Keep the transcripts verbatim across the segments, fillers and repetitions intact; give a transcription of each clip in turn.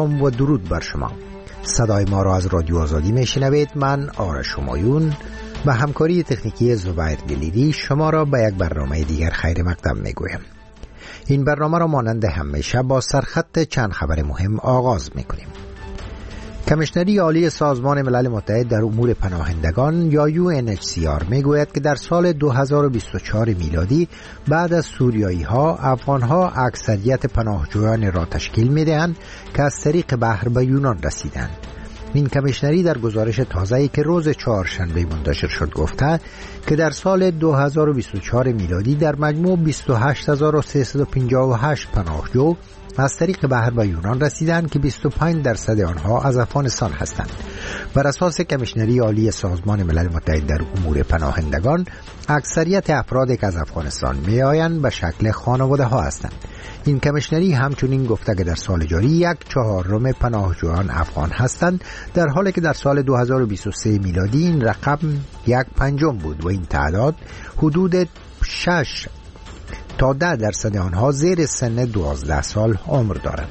سلام و درود بر شما. صدای ما را از رادیو آزادی میشنوید. من آرش همایون و همکاری تکنیکی زبیر دلیری شما را به یک برنامه دیگر خیر مقدم میگویم. این برنامه را مانند همیشه با سرخط چند خبر مهم آغاز میکنیم. کمیشنری عالی سازمان ملل متحد در امور پناهندگان یا یو ان اچ سی آر میگوید که در سال دو هزار و بیست و چهار میلادی بعد از سوریایی ها، افغان ها اکثریت پناهجویان را تشکیل میدهند که از طریق بحر به یونان رسیدند. این کمیشنری در گزارش تازه‌ای که روز چهارشنبه منتشر شد گفته که در سال دو هزار و بیست و چهار میلادی در مجموع بیست و هشت هزار و سیصد و پنجاه و هشت پناهجو از طریق بحر به یونان رسیدند که بیست و پنج درصد آنها از افغانستان هستند. بر اساس کمیشنری عالی سازمان ملل متحد در امور پناهندگان، اکثریت افرادی که از افغانستان میآیند به شکل خانواده ها هستند. این کمیشنری همچنین گفته که در سال جاری یک چهارم پناهجویان افغان هستند، در حالی که در سال دو هزار و بیست و سه میلادی این رقم یک پنجم بود و این تعداد حدود شش تا ده درصد آنها زیر سن دوازده سال عمر دارند.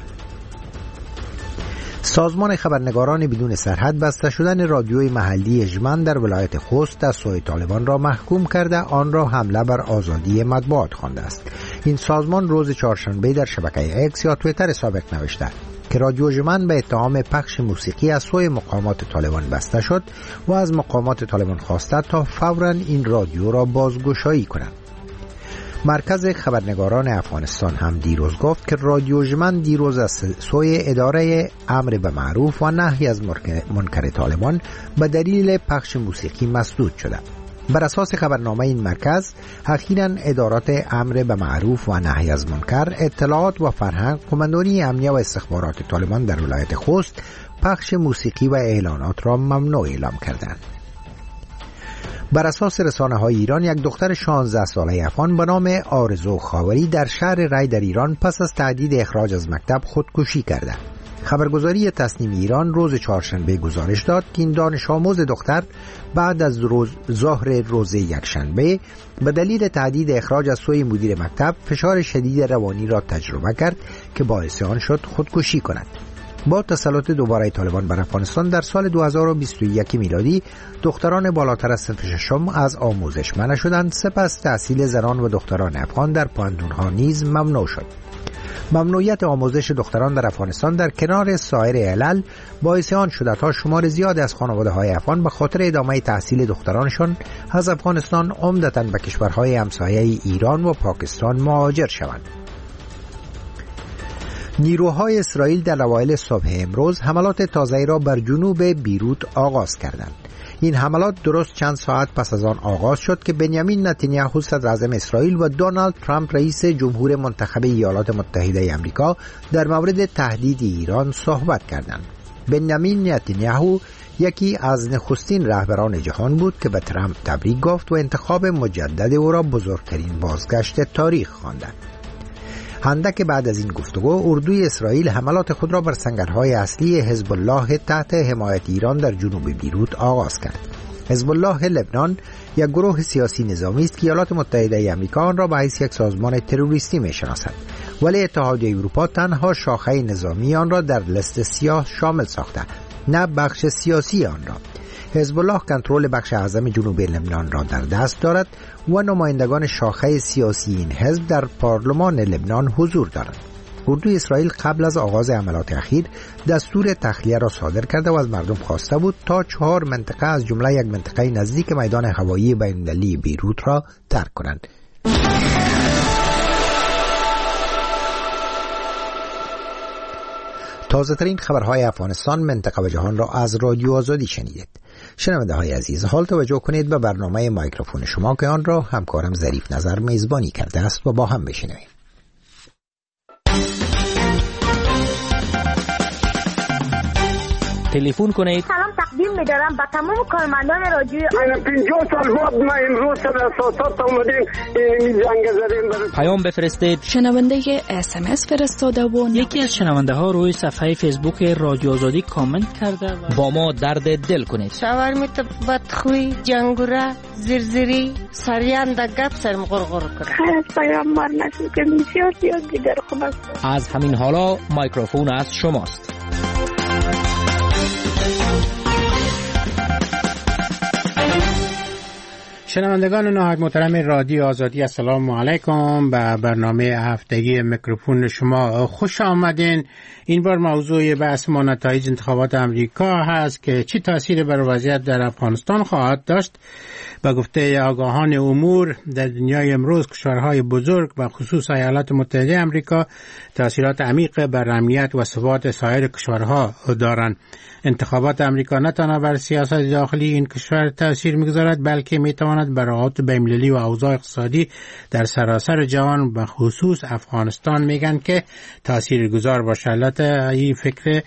سازمان خبرنگاران بدون سرحد بسته شدن رادیوی محلی اژمن در ولایت خوست از سوی طالبان را محکوم کرده آن را حمله بر آزادی مطبوعات خوانده است. این سازمان روز چهارشنبه در شبکه اکس یا توییتر سابق نوشته که رادیو اژمن به اتهام پخش موسیقی از سوی مقامات طالبان بسته شد و از مقامات طالبان خواسته تا فوراً این رادیو را بازگشایی کنند. مرکز خبرنگاران افغانستان هم دیروز گفت که رادیو اژمن دیروز از سوی اداره امر به معروف و نهی از منکر طالبان به دلیل پخش موسیقی مسدود شده. بر اساس خبرنامه این مرکز، اخیراً ادارات امر به معروف و نهی از منکر، اطلاعات و فرهنگ، قماندانی امنیه و استخبارات طالبان در ولایت خوست پخش موسیقی و اعلانات را ممنوع اعلام کردند. بر اساس رسانه های ایران، یک دختر شانزده ساله افغان به نام آرزو خاوری در شهر ری در ایران پس از تهدید اخراج از مکتب خودکشی کرده. خبرگزاری تصنیم ایران روز چهارشنبه گزارش داد که این دانش آموز دختر بعد از روز ظهر روز یکشنبه به دلیل تهدید اخراج از سوی مدیر مکتب فشار شدید روانی را تجربه کرد که باعث آن شد خودکشی کند. با تسلط دوباره طالبان بر افغانستان در سال دو هزار و بیست و یک میلادی، دختران بالاتر از صنف ششم از آموزش منع شدند. سپس تحصیل زنان و دختران افغان در پوهنتون‌ها نیز ممنوع شد. ممنوعیت آموزش دختران در افغانستان در کنار سایر علل باعث آن شد تا شمار زیادی از خانواده‌های افغان به خاطر ادامه تحصیل دخترانشان از افغانستان عمدتاً به کشورهای همسایه ایران و پاکستان مهاجر شوند. نیروهای اسرائیل در اوایل صبح امروز حملات تازه‌ای را بر جنوب بیروت آغاز کردند. این حملات درست چند ساعت پس از آن آغاز شد که بنیامین نتانیاهو صدر اعظم اسرائیل و دونالد ترامپ رئیس جمهور منتخب ایالات متحده آمریکا در مورد تهدید ایران صحبت کردند. بنیامین نتانیاهو یکی از نخستین رهبران جهان بود که به ترامپ تبریک گفت و انتخاب مجدد او را بزرگترین بازگشت تاریخ خواند. اندک بعد از این گفتگو، اردوی اسرائیل حملات خود را بر سنگرهای اصلی حزب الله تحت حمایت ایران در جنوب بیروت آغاز کرد. حزب الله لبنان یک گروه سیاسی نظامی است که ایالات متحده آمریکا آن را به حیث یک سازمان تروریستی می‌شناسد، ولی اتحادیه اروپا تنها شاخه نظامی آن را در لیست سیاه شامل ساخته، نه بخش سیاسی آن را. حزب الله کنترل بخش اعظم جنوب لبنان را در دست دارد و نمایندگان شاخه سیاسی این حزب در پارلمان لبنان حضور دارند. اردوی اسرائیل قبل از آغاز حملات اخیر دستور تخلیه را صادر کرده و از مردم خواسته بود تا چهار منطقه از جمله یک منطقه نزدیک میدان هوایی بین‌المللی بیروت را ترک کنند. تازه ترین خبرهای افغانستان، منطقه و جهان را از رادیو آزادی شنیدید. شنونده های عزیز، حال توجه کنید به برنامه مایکروفون شما که آن را همکارم ظریف نظر میزبانی کرده است و با هم بشنویم. تلفن کنید. سلام تقدیم می‌دارم به تمام کارمندان رادیو. من پنجاه سال بعد ما امروز سر اساسات اومدیم این زنگ زدیم. پیام بفرستید. شنونده اس ام اس فرستاده و یکی از شنونده ها روی صفحه فیسبوک رادیو آزادی کامنت کرده و با ما درد دل کنید. شاور میت بدخوی، جنگوره، زرزری، سریان د گپ سرم غرغر کنه. خیر پیام مار نشد که میشود یا دیگر خوب است. از همین حالا مایکروفون از شماست. شنوندگان نهایت محترم رادیو آزادی، السلام علیکم. به برنامه هفتگی میکروفون شما خوش آمدین. این بار موضوع بحث ما نتایج انتخابات امریکا هست که چی تأثیر بر وضعیت در افغانستان خواهد داشت. به گفته آگاهان امور در دنیای امروز کشورهای بزرگ و خصوص ایالات متحده امریکا تأثیرات عمیق بر امنیت و ثبات سایر کشورها دارند. انتخابات امریکا نه تنها بر سیاست داخلی این کشور تأثیر می‌گذارد بلکه می‌تواند بر روابط بین‌المللی و اوضاع اقتصادی در سراسر جهان به خصوص افغانستان میگن که تاثیرگذار باشه. البته این فکر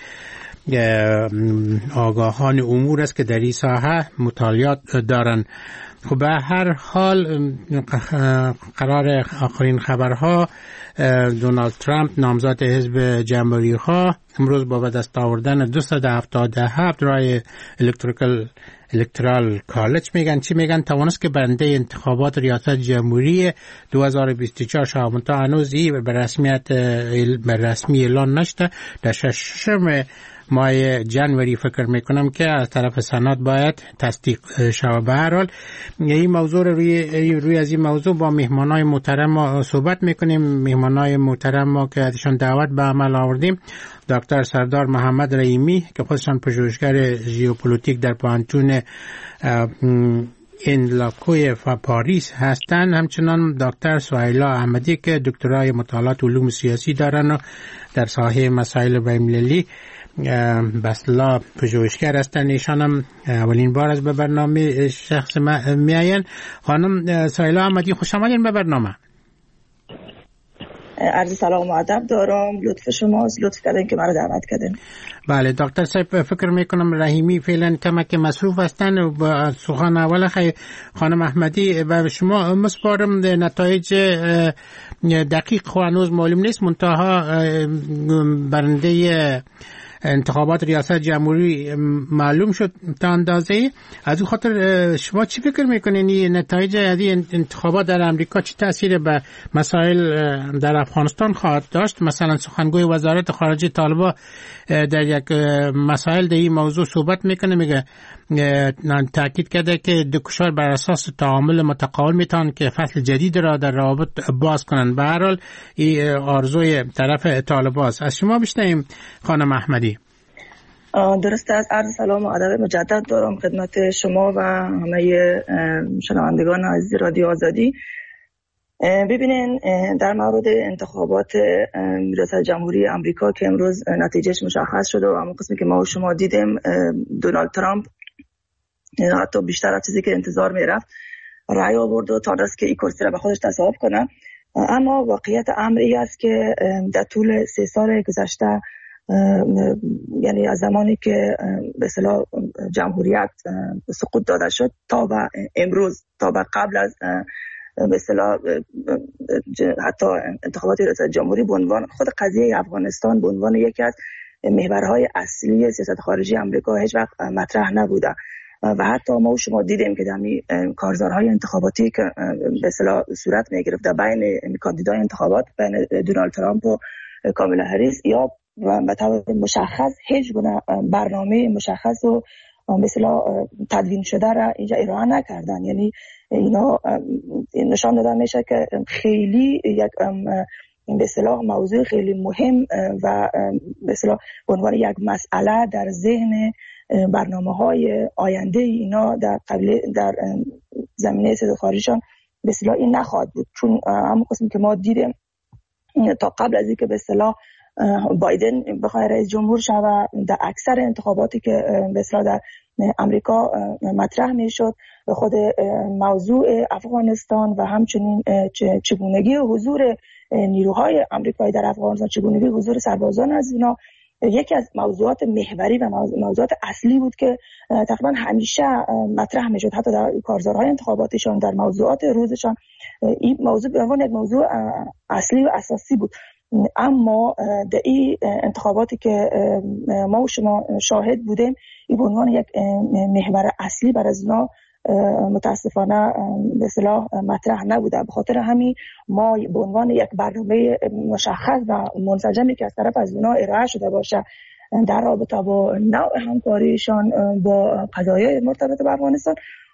آگاهان امور است که در این ساحه مطالعات دارن. خب به هر حال قرار آخرین خبرها دونالد ترامپ نامزد حزب جمهوری ها امروز با به دست آوردن دویست و هفتاد و هفت رای الکتریکال الکترال کالج میگن چی میگن توانست که برنده انتخابات ریاست جمهوری دو هزار و بیست و چهار شود. تا هنوز این به رسمیت به رسمی اعلان نشده. در ششم ماه جنوری فکر میکنم که از طرف سنات باید تصدیق شود. به هر حال این موضوع روی روی از این موضوع با مهمانای محترم ما صحبت میکنیم. مهمانای محترم ما که ازشان دعوت به عمل آوردیم دکتر سردار محمد رحیمی که خودشان پژوهشگر ژئوپلیتیک در پانتون انلاکوی و پاریس هستند، همچنان دکتر سهیلا احمدی که دکترای مطالعات علوم سیاسی دارند و در ساحه مسائل بین‌المللی به اصطلاح پژوهشگر هستند. ایشان هم اولین بار از به برنامه شخص میاین. خانم سهیلا احمدی خوش آمدین به برنامه. عرض سلام و ادب دارم. لطف شماست، لطف کردین که مرا دعوت کردین. بله دکتر صاحب فکر میکنم رحیمی فعلا کمک مصروف هستن و با سخن اول خانم احمدی و شما مسپارم نتایج دقیق خو هنوز معلوم نیست، منتها برنده انتخابات ریاست جمهوری معلوم شد تا اندازه. از اون خاطر شما چی فکر میکنین این نتایج از این انتخابات در امریکا چه تأثیر به مسائل در افغانستان خواهد داشت؟ مثلا سخنگوی وزارت خارجه طالبان در یک مسائل در این موضوع صحبت میکنه، میگه تاکید کرده که دو کشور بر اساس تعامل متقابل میتونن که فصل جدید را در روابط باز کنن. به هر حال این آرزوی طرف طالبان است. از شما بشنویم خانم احمدی. درست است. عرض سلام و ادب مجدد دارم خدمت شما و همه شنوندگان عزیز رادیو آزادی. ببینین در مورد انتخابات ریاست جمهوری آمریکا که امروز نتیجهش مشخص شده و اما قسمی که ما و شما دیدیم دونالد ترامپ حتی بیشتر از چیزی که انتظار میرفت رأی آورد و تا دست که این کرسی را به خودش تصاحب کنه. اما واقعیت امر این است که در طول سه سال گذشته، یعنی از زمانی که به اصطلاح جمهوریت سقوط داده شد تا به امروز، تا به قبل از به اصطلاح حتی انتخابات ریاست جمهوری، به عنوان خود قضیه افغانستان به عنوان یکی از محورهای اصلی سیاست خارجی آمریکا هیچ وقت مطرح نبوده و حتی ما و شما دیدیم که در کارزارهای انتخاباتی که به اصطلاح صورت می‌گرفت بین کاندیدای انتخابات بین دونالد ترامپ و کامالا هریس یا به طور مشخص هیچ گونه برنامه مشخص و به اصطلاح تدوین شده را اینجا ارائه نکردن. یعنی اینا نشان داده میشه که خیلی یک به اصطلاح موضوع خیلی مهم و به اصطلاح به عنوان یک مسئله در ذهن برنامه‌های آینده اینا در قبل در زمینه سیاست خارجیشان به اصطلاح این نخواهد بود، چون همون قسمی که ما دیدیم تا قبل از اینکه به اصطلاح بایدن بخواد رئیس جمهور شود در اکثر انتخاباتی که به اصطلاح در امریکا مطرح میشد خود موضوع افغانستان و همچنین چگونگی حضور نیروهای آمریکایی در افغانستان، چگونگی حضور سربازان از اینا یکی از موضوعات محوری و موضوعات اصلی بود که تقریبا همیشه مطرح میشد، حتی در کارزارهای انتخاباتشان، در موضوعات روزشان این موضوع به عنوان یک موضوع اصلی و اساسی بود. اما در این انتخاباتی که ما و شما شاهد بودیم این به عنوان یک محور اصلی بر از اینا متاسفانه به اصطلاح مطرح نبوده. به خاطر همین ما به عنوان یک برنامه مشخص و منسجمی که از طرف از اینا ارائه شده باشه در رابطه با نوع همکاریشان با قضایای مرتبط با افغانستان،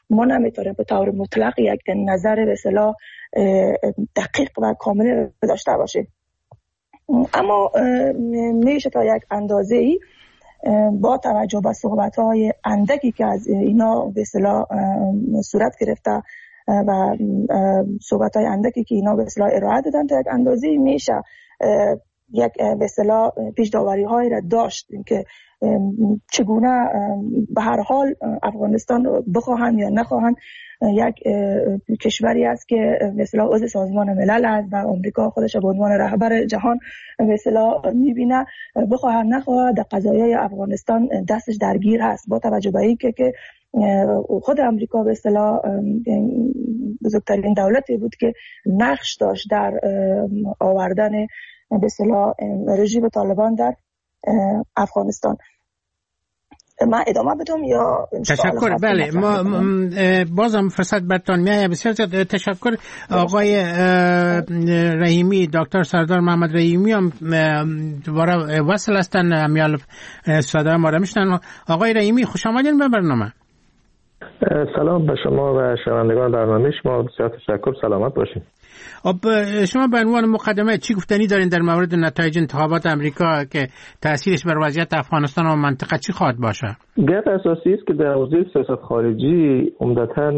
ما نمیتونیم به طور مطلق یک نظر به اصطلاح دقیق و کامل داشته باشیم. اما میشه تا یک اندازه ای با توجه به صحبت‌های اندکی که از اینا به اصطلاح صورت گرفته و صحبت‌های اندکی که اینا به اصطلاح ارائه دادن، تا یک اندازه میشه یک به اصطلاح پیش داوری‌هایی را داشت که چگونه به هر حال افغانستان رو بخواهند یا نخواهند یک کشوری است که به اصطلاح عضو سازمان ملل است و آمریکا خودش به عنوان رهبر جهان به اصطلاح می‌بینه، بخواه نخواه در قضایای افغانستان دستش درگیر هست، با توجه به اینکه که خود آمریکا به اصطلاح بزرگترین دولتی بود که نقش داشت در آوردن به اصطلاح رژیم طالبان در افغانستان. من ادامه بدم یا تشکر؟ بله، ما بازم فرصت برتان میایه. بسیار زیاد تشکر. آقای رحیمی، دکتر سردار محمد رحیمی هم دوباره وصل هستن، امیال صدای ما را میشنن. آقای رحیمی خوش آمدین به برنامه. سلام به شما و شنوندگان برنامه شما، بسیار تشکر، سلامت باشین. اب شما به عنوان مقدمه چی گفتنی دارین در مورد نتایج انتخابات امریکا که تاثیرش بر وضعیت افغانستان و منطقه چی خواهد باشه؟ گپ اساسی است که در حوزه سیاست خارجی عمدتاً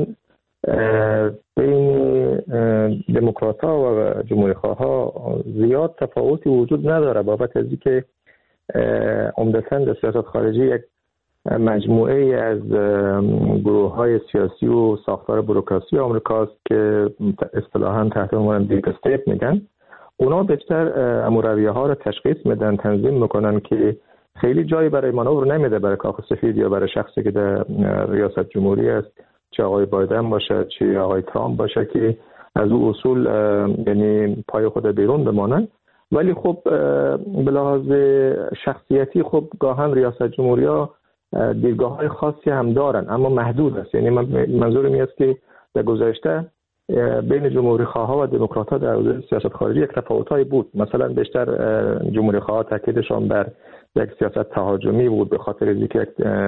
بین دموکرات‌ها و جمهوری‌خواها زیاد تفاوتی وجود نداره، بابت از اینکه عمدتاً در سیاست خارجی یک مجموعه از گروه‌های سیاسی و ساختار بوروکراسی آمریکاست که اصطلاحاً تحت عنوان دیپ استیت میگن. اونا بیشتر امورویه‌ها رو تشخیص میدن، تنظیم میکنن که خیلی جایی برای مانور نمیده برای کاخ سفید یا برای شخصی که در ریاست جمهوری است، چه آقای بایدن باشه چه آقای ترامپ باشه، که از او اصول یعنی پای خود بیرون بمانن. ولی خب به لحاظ شخصیتی خب گاهن ریاست جمهوری‌ها دیدگاه‌های خاصی هم دارن، اما محدود است. یعنی منظورم این است که در گذشته بین جمهوری‌خواها و دموکرات‌ها در حوزه سیاست خارجی یک تفاوت‌هایی بود. مثلا بیشتر جمهوری‌خواها تاکیدشان بر یک سیاست تهاجمی بود، به خاطر اینکه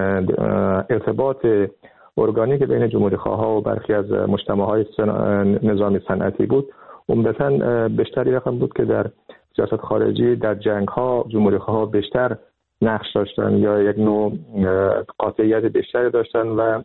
ارتباط ارگانیک بین جمهوری‌خواها و برخی از مجتمع‌های نظامی صنعتی بود. عمدتاً بیشتری رقم بود که در سیاست خارجی در جنگ‌ها جمهوری‌خواها بیشتر نقش داشتن یا یک نوع قاطعیت بیشتری داشتن و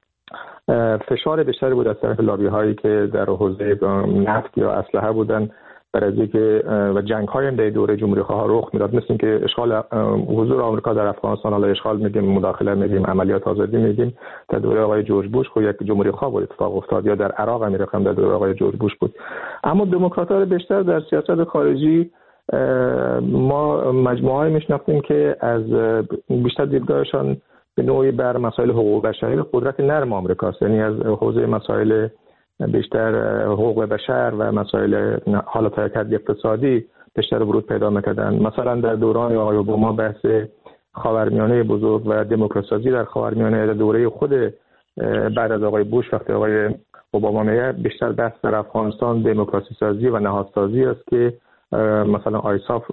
فشار بیشتری بود از طرف لابی هایی که در حوزه نفت یا اسلحه بودن برای اینکه و جنگ های در دوره جمهوری خواه رخ میداد، مثل اینکه اشغال حضور آمریکا در افغانستان، حالا اشغال میگیم، مداخله میگیم، عملیات آزادی میگیم، در دوره آقای جورج بوش خود یک جمهوری خواه بود اتفاق افتاد، یا در عراق هم رقم در دوره آقای جورج بوش بود. اما دموکرات‌ها بیشتر در سیاست خارجی ما مجموعه‌ای میشناختیم که از بیشتر دیدگاهشان به نوعی بر مسائل حقوق بشری و قدرت نرم آمریکاست، یعنی از حوزه مسائل بیشتر حقوق بشر و مسائل حالت حرکت اقتصادی بیشتر ورود پیدا می‌کردن. مثلا در دوران آقای اوباما بحث خاورمیانه بزرگ و دموکراسی در خاورمیانه در دوره خود بعد از آقای بوش، وقتی آقای اوباما میاد، بیشتر بحث در افغانستان دموکراسی سازی و نهادسازی است که مثلا آیساف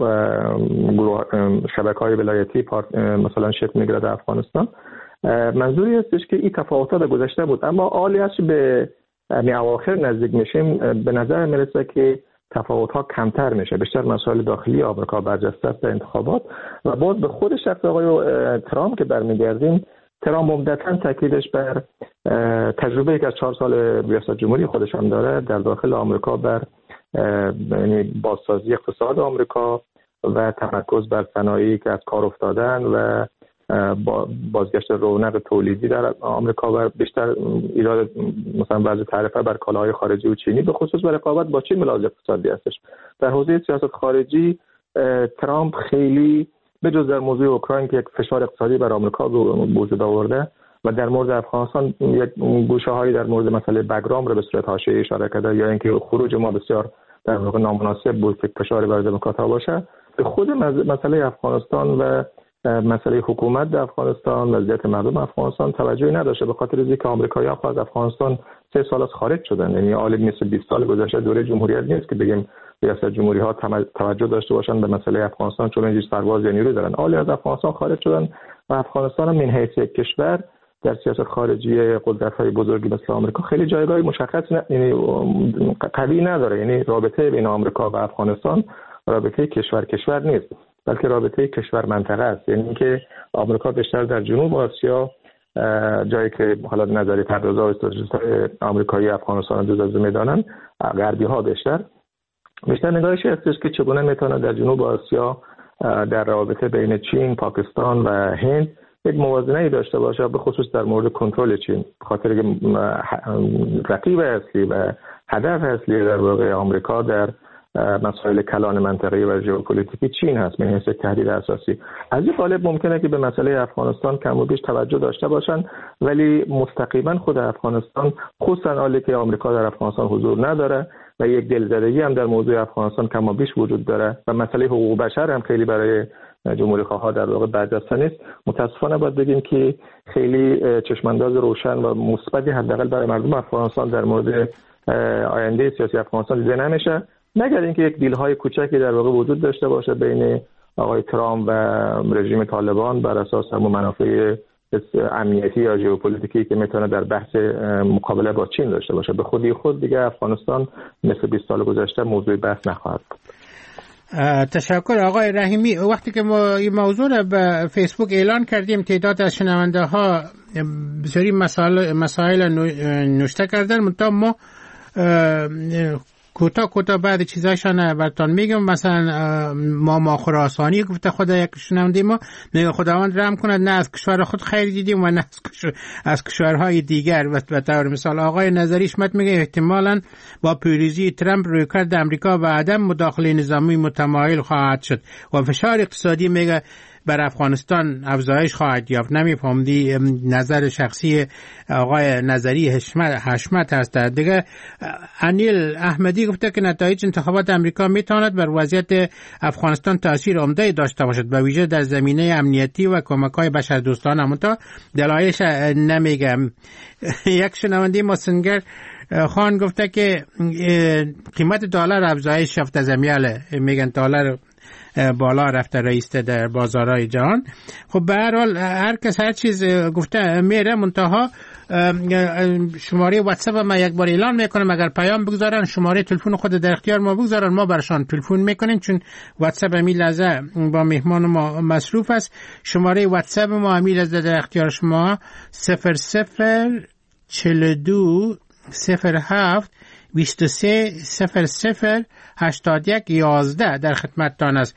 شبکه‌های ولایتی مثلا شکل می‌گیره در افغانستان. منظوری هستش که این تفاوت‌ها در گذشته بود، اما آلیش به می اواخر نزدیک میشیم به نظر میرسه که تفاوت‌ها کمتر میشه، بیشتر مسائل داخلی آمریکا برجسته است در انتخابات. و باز به خود شخص آقای ترامپ که برمیگردیم، ترامپ مدتاً تاکیدش بر تجربه‌ای که از چهار سال ریاست جمهوری خودش هم داره در داخل آمریکا بر یعنی بازسازی اقتصاد آمریکا و تمرکز بر صنایعی که از کار افتادن و بازگشت رونق تولیدی در آمریکا و بیشتر ایراد مثلا وضع تعرفه بر کالاهای خارجی و چینی، به خصوص برای رقابت با چین ملاحظه اقتصادی هستش. در حوزه سیاست خارجی ترامپ خیلی به جز در موضوع اوکراین که یک فشار اقتصادی بر آمریکا به وجود آورده و در مورد افغانستان یک گوشه‌هایی در مورد مسئله بگرام رو به صورت حاشیه‌ای اشاره کرده، یا اینکه خروج ما بسیار در واقع نامناسب بود که فشار بر دموکرات‌ها باشه. به خود مسئله افغانستان و مسئله حکومت در افغانستان، وضعیت مردم افغانستان توجهی نداشته، به خاطر اینکه آمریکایی‌ها از افغانستان سه سال از خارج شدن. یعنی حالا مثل بیست سال گذشته دوره جمهوریت نیست که بگیم ریاست جمهوری‌ها توجه داشته باشن به مسئله افغانستان، چون اینجوری سرباز یا نیرو دارن. حالا از افغانستان خارج شدن و افغانستان هم من حیث یک کشور در سیاست خارجی قدرت‌های بزرگی مثل آمریکا خیلی جایگاه مشخص نه، یعنی قوی نداره. یعنی رابطه بین آمریکا و افغانستان رابطه کشور کشور نیست، بلکه رابطه کشور منطقه است. یعنی اینکه آمریکا بیشتر در جنوب آسیا، جایی که حالا نظری پردازا و استراتژیست‌های آمریکایی افغانستان رو جزو می‌دانن، غربی‌ها بیشتر بیشتر نگاهش هستش که چگونه میتونه در جنوب آسیا در رابطه بین چین، پاکستان و هند یک موازنه‌ای داشته باشه، به خصوص در مورد کنترل چین، به خاطر که رقیب اصلی و هدف اصلی در واقع آمریکا در مسائل کلان منطقه‌ای و ژئوپلیتیکی چین هست، من حیث تهدید اساسی. از این قالب ممکنه که به مسئله افغانستان کم و بیش توجه داشته باشن، ولی مستقیما خود افغانستان، خصوصا حالی که آمریکا در افغانستان حضور نداره و یک دلزدگی هم در موضوع افغانستان کم و بیش وجود داره و مسئله حقوق بشر هم خیلی برای جمهوری خواها در واقع برجسته نیست. متاسفانه باید بگیم که خیلی چشمانداز روشن و مثبتی حداقل برای مردم افغانستان در مورد آینده سیاسی افغانستان دیده نمیشه، مگر اینکه یک دیل‌های کوچکی در واقع وجود داشته باشه بین آقای ترامپ و رژیم طالبان بر اساس همون منافع امنیتی یا ژئوپلیتیکی که میتونه در بحث مقابله با چین داشته باشه. به خودی خود دیگه افغانستان مثل بیست سال گذشته موضوع بحث نخواهد بود. تشکر آقای رحیمی. وقتی که ما این موضوع را به فیسبوک اعلان کردیم، تعداد از شنونده ها بسیاری مسائل مسائل نوشته کردن، منتها ما کوتاه کوتاه بعد چیزایشان براتون میگم. مثلا ماما خراسانی گفته خدا یک شنونده ما میگه خداوند رحم کند، نه از کشور خود خیر دیدیم و نه از کشورهای دیگر. و به طور مثال آقای نظری شمت میگه احتمالاً با پیروزی ترامپ رویکرد امریکا و عدم مداخله نظامی متمایل خواهد شد و فشار اقتصادی میگه بر افغانستان افزایش خواهد یافت. نمیفهمدی نظر شخصی آقای نظری حشمت حشمت هست. دیگه انیل احمدی گفته که نتایج انتخابات امریکا میتواند بر وضعیت افغانستان تاثیر عمده داشته باشد، به ویژه در زمینه امنیتی و کمک‌های بشردوستانه. اما دلایلش نمیگم. یک شنونده ماسنگر خان گفته که قیمت دلار افزایش یافته، زمیاله میگن دلار بالا رفته رئیسته در بازارهای جهان. خب به هر حال هر کس هر چیز گفته میره، منتها شماره واتساپ ما یک بار اعلان میکنم، اگر پیام بگذارن شماره تلفن خود در اختیار ما بگذارن، ما برشان تلفن میکنیم، چون واتساپ امی لحظه با مهمان ما مصروف است. شماره واتساپ ما امی لحظه در اختیار شما صفر صفر چهل و دو صفر هفت بیست و سه صفر صفر هشتاد یک یازده در خدمتتان است.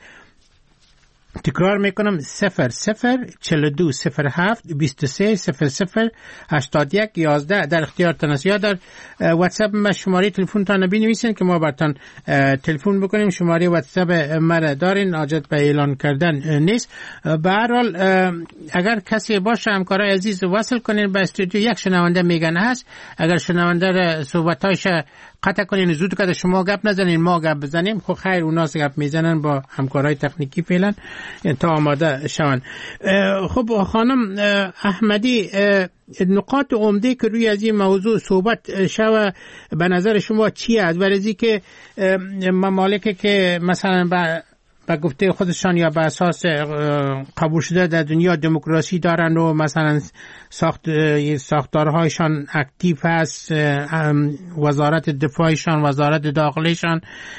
تکرار میکنم صفر صفر چهل و دو صفر هفت بیست و سه صفر صفر هشتاد یک یازده در اختیارتان است. یا در واتساپ ما شماره تلفن تان بنویسین که ما براتون تلفن بکنیم. شماره واتساپ ما دارین، حاجت به اعلان کردن نیست. به هر حال اگر کسی باشه همکارای عزیز وصل کنین به استودیو. یک شنونده میگن هست، اگر شنونده صحبتایش قطع کنین زود که شما گپ نزنین ما گپ بزنیم. خب خیر، اونا گپ میزنن با همکارای تکنیکی فعلا تا آماده شون. خب خانم احمدی، نقاط عمده که روی از این موضوع صحبت شوه به نظر شما چی است؟ ورزی که ممالکی که مثلا به به گفته خودشان یا به اساس قبول شده در دنیا دموکراسی دارن و مثلا ساخت ساختارهایشان اکتیو هست، وزارت دفاعشان، وزارت داخلیشان،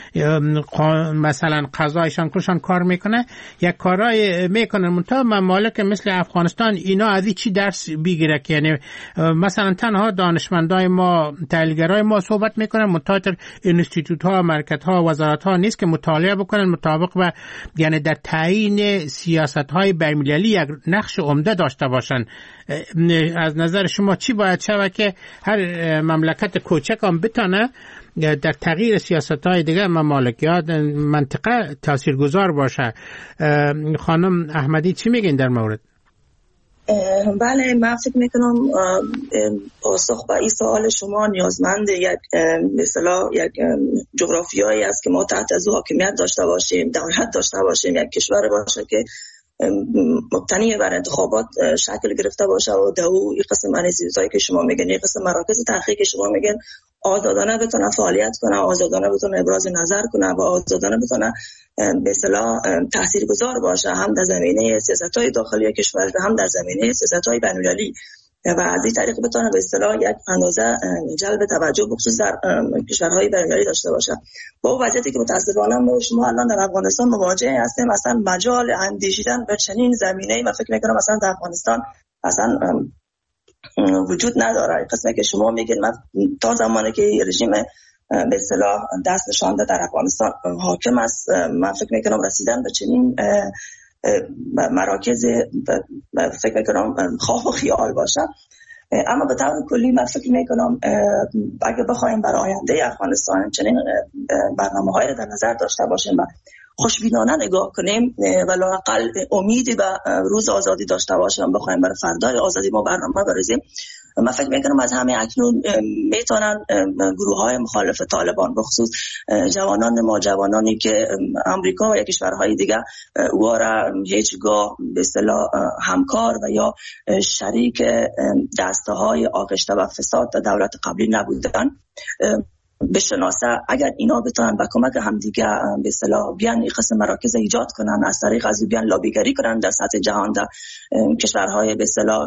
مثلا قضایشان کلشان کار میکنه، یک کارای میکنن. منتها ممالک مثل افغانستان اینا از چی درس بگیره که یعنی مثلا تنها دانشمندای ما، تحلیلگرای ما صحبت میکنن، منتها اینستیتوت ها، مرکز ها، وزارت ها نیست که مطالعه بکنن مطابق و یعنی در تعیین سیاست های بین‌المللی یک نقش عمده داشته باشن. از نظر شما چی باید شود که هر مملکت کوچک هم بتونه در تغییر سیاست های دیگه ممالکیات منطقه تاثیرگذار باشه؟ خانم احمدی چی میگین در مورد؟ بله، من فکر میکنم پاسخ به این سوال شما نیازمند یک مثلا یک جغرافیایی است که ما تحت از حاکمیت داشته باشیم، دولت داشته باشیم، یک کشور باشه که مبتنی بر انتخابات شکل گرفته باشه و در این قسم انیزیزایی که شما میگن، این قسم مراکز تحقیق که شما میگن آزادانه بتونه فعالیت کنه، آزادانه بتونه ابراز نظر کنه و آزادانه بتونه به اصطلاح تاثیرگذار باشه، هم در زمینه سیاست‌های داخلی کشور و هم در زمینه سیاست‌های بین‌المللی. و از این طریق بتونه به اصطلاح یک اندازه جلب توجه بخصوص در کشورهای بین‌المللی داشته باشه. با وضعیتی که متأسفانه ما شما الان در افغانستان مواجه هستیم، مثلا مجال اندیشیدن به چنین زمینه‌ای من فکر می‌کنم مثلا در افغانستان اصلا وجود نداره. قسمی که شما میگید من تا زمانی که رژیم به اصطلاح دست نشانده در افغانستان حاکم است، من فکر میکنم رسیدن به چنین مراکز فکر میکنم خواه و خیال باشه. اما به طور کلی من فکر میکنم اگه بخوایم برای آینده افغانستان چنین برنامه‌هایی را در نظر داشته باشیم و خوشبینانه نگاه کنیم و لااقل امیدی به روز آزادی داشته باشیم، بخوایم برای فردای آزادی ما برنامه بریزیم، من فکر میکنم از همه اکنون میتونن گروه های مخالف طالبان بخصوص جوانان ما، جوانانی که امریکا و یا کشورهای دیگه وارا هیچگاه به اصطلاح همکار و یا شریک دسته های آغشته و فساد دولت قبلی نبودن بشناسه. اگر اینا بتونن با کمک همدیگه به اصطلاح بیان این قسم مراکز ایجاد کنن، از طریق از بیان لابیگری کنن در سطح جهان، در کشورهای به اصطلاح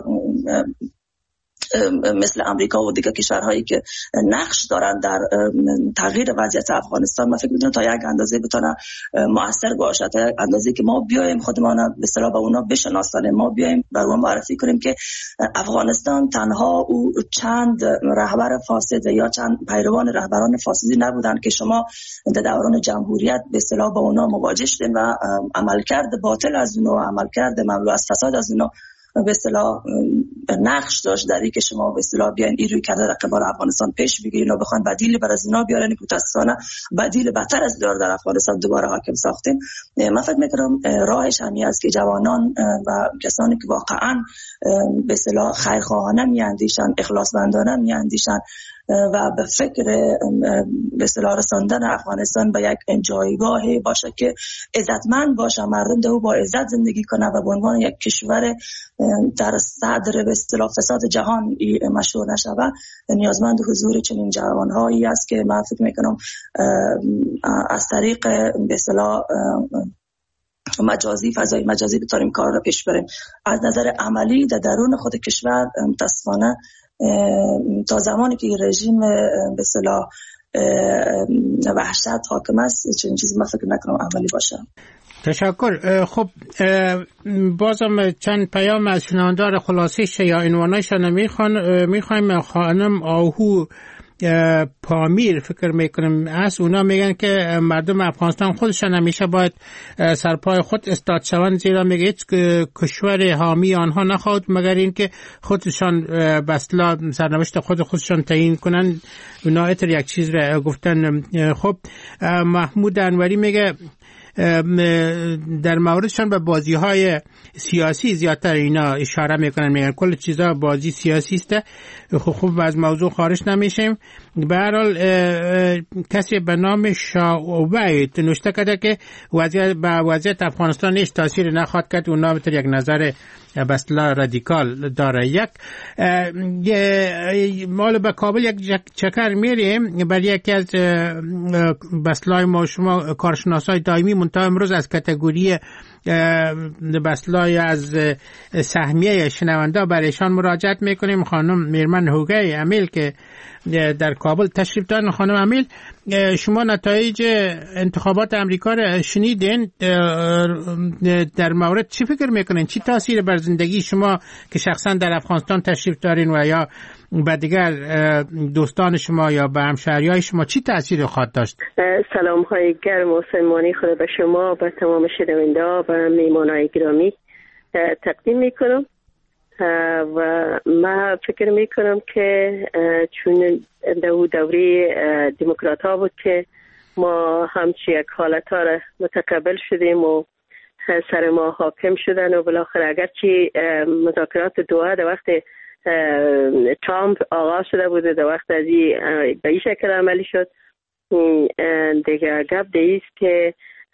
مثل امریکا و دیگر کشورهایی که نقش دارن در تغییر وضعیت افغانستان، من فکر می‌کنم تا یک اندازه بتونه مؤثر باشه، تا یک اندازه که ما بیایم خودمان به اصطلاح به اونا بشناسانیم، ما بیایم برام معرفی کنیم که افغانستان تنها او چند رهبر فاسد یا چند پیروان رهبران فاسدی نبودن که شما در دوران جمهوریت به اصطلاح با اونا مواجه شدین و عملکرد باطل از اونا، عملکرد مملو از فساد از اونا به اصطلاح نقش داشت در این که شما به اصطلاح بیاین این روی کرده رقبار افغانستان پیش بگیرین و بخواین بدیل بر از اینا بیارن که متأسفانه بدیل بدتر از دار در افغانستان دوباره حاکم ساختیم. من فکر می‌کنم راهش همین است که جوانان و کسانی که واقعا به اصطلاح خیرخواهانه میاندیشن، اخلاصمندانه میاندیشن و به فکر به اصطلاح رساندن افغانستان به یک جایگاهی باشه که عزتمند باشه، مردم در او با عزت زندگی کنه و به عنوان یک کشور در صدر به اصطلاح فساد جهان مشهور نشه، نیازمند حضور چنین جوانهایی است که من فکر میکنم از طریق به اصطلاح مجازی، فضای مجازی بتونیم کار را پیش بریم. از نظر عملی در درون خود کشور متاسفانه تا زمانی که رژیم به اصطلاح وحشت حاکم است چنین چیزی من فکر نکنم عملی باشه. تشکر. خب بازم چند پیام از شنوندار خلاصه یا عنوانایشان میخوان میخوایم. خانم آهو پامیر فکر میکنم از اونا میگن که مردم افغانستان خودشان همیشه باید سرپای خود استاد شوند، زیرا میگه هیچ کشور حامی آنها نخواهد مگر این که خودشان بسلا سرنوشت خود خودشان تعیین کنن. اونا اتر یک چیز را گفتن. خب محمود انوری میگه در موردشان به بازی های سیاسی زیادتر اینا اشاره میکنن، میگن کل چیزا بازی سیاسی است. خب خوب از موضوع خارج نمیشیم. به هر حال کسی به نام شاوبیت نوشته کرده که وضعیت به وضعیت افغانستان هیچ تاثیر نخواهد کرد. اونا به یک نظر بسلا رادیکال داره. یک مال به کابل یک چکر میریم برای یکی از بسلای ما شما کارشناسای دائمی منتها امروز از کاتگوری بسلای از سهمیه شنونده برایشان مراجعت میکنیم. خانم میرمن هوگی امیل که در کابل تشریف دارن. خانم امیل، شما نتایج انتخابات امریکا را شنیدین، در مورد چی فکر میکنین؟ چی تاثیر بر زندگی شما که شخصا در افغانستان تشریف دارین و یا به دیگر دوستان شما یا به همشهریای شما چی تاثیر خواهد داشت؟ سلام های گرم و سلمانی خود به شما، به تمام شنونده ها و میهمانای گرامی تقدیم میکنم. و من فکر میکنم که چون دو دوری دموکرات ها بود که ما همچی یک حالت ها را متقبل شدیم و سر ما حاکم شدن و بالاخره اگرچه مذاکرات دوحه در وقت ترامپ آغاز شده بود، در وقت از به این شکل عملی شد، دیگه گپ دیست که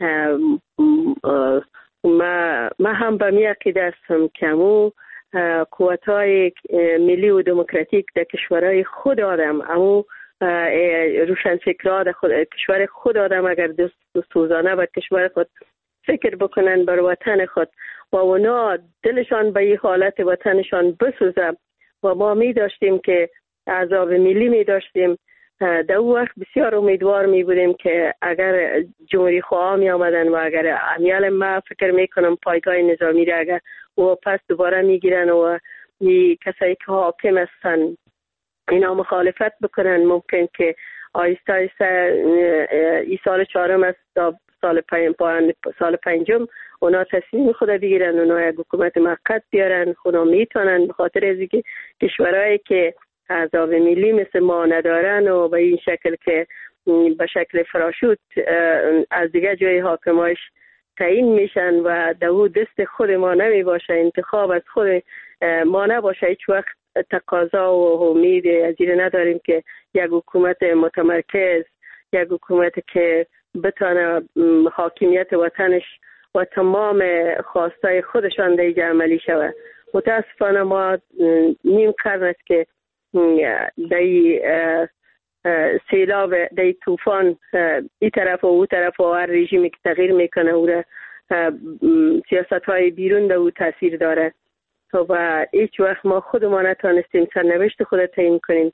ما, ما هم به می عقیده هستم که امو قوت‌های ملی و دموکراتیک در کشورهای خود آدم، امو روشنفکرها در خود کشور خود آدم اگر دست سوزانه به کشور خود فکر بکنن بر وطن خود و اونا دلشان به این حالت وطنشان بسوزه و ما می داشتیم که احزاب ملی می داشتیم. در اون وقت بسیار امیدوار می بودیم که اگر جمهوری خواه می آمدن و اگر امیال ما فکر می کنم پایگاه نظامی را اگر و پس دوباره می گیرن و کسایی که حاکم هستن اینا مخالفت بکنن، ممکن که آیسته آیسته ای سال چهارم است تا سال پنج سال پنجم اونا تصمیم خود بگیرن، اونا یک حکومت موقت بیارن، اونا میتونن به خاطر از اینکه کشورهایی که احزاب ملی مثل ما ندارن و به این شکل که به شکل فراشوت از دیگه جای حاکمایش تعیین میشن و دو دست خود ما نمی باشه، انتخاب از خود ما نباشه، هیچ وقت تقاضا و امید از این نداریم که یک حکومت متمرکز، یک حکومت که بتونه حاکمیت وطنش و تمام خواستای خودشان دیگه عملی شود. متاسفانه ما نیم قرن است که دی سیلاب، دی طوفان این طرف و او طرف و هر رژیمی که تغییر میکنه او را سیاست های بیرون در او تاثیر داره و هیچ وقت ما خودمان نتانستیم سرنوشت خود تعیین کنیم.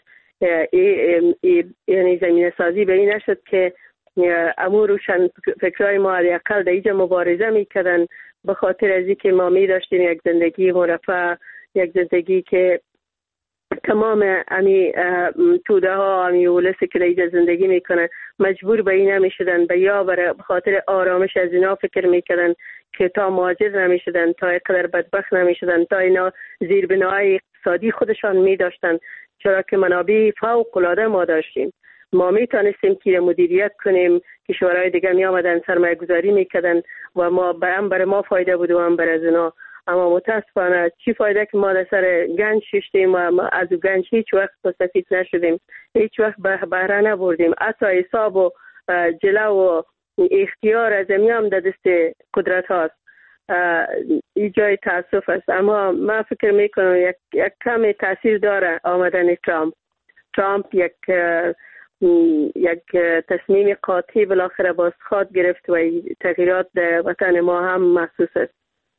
یعنی زمینه سازی به این نشد که امور روشن فکرهای ما حداقل در اینجا مبارزه میکردن به خاطر از اینکه ما می داشتیم یک زندگی مرفه، یک زندگی که تمام امی توده ها امی ولسی که در اینجا زندگی میکنن مجبور به این نمی شدن، به یا برای خاطر آرامش از اینا فکر میکردن که تا مهاجر نمی شدن، تا اینقدر بدبخت نمی شدن، تا اینا زیربنای اقتصادی خودشان می داشتن، چرا که منابع فوق العاده ما داشتیم. ما می تانستیم که مدیریت کنیم، کشورهای دیگه می آمدن سرمایه گذاری می کردن و ما هم برای ما فایده بود و هم برای از اونا. اما متاسفانه چی فایده که ما در سر گنج ششتیم و ما از گنج هیچ وقت مستفید نشدیم، هیچ وقت بهره نبردیم. اصلا حساب و جلو و اختیار از امیام در دست قدرت هاست. این جای تاسف است. اما من فکر می کنم یک, یک کم تاثیر داره آمدن ترامپ. ترامپ یک یک تصمیم قاطع بالاخره باز خواد گرفت و تغییرات در وطن ما هم محسوس است.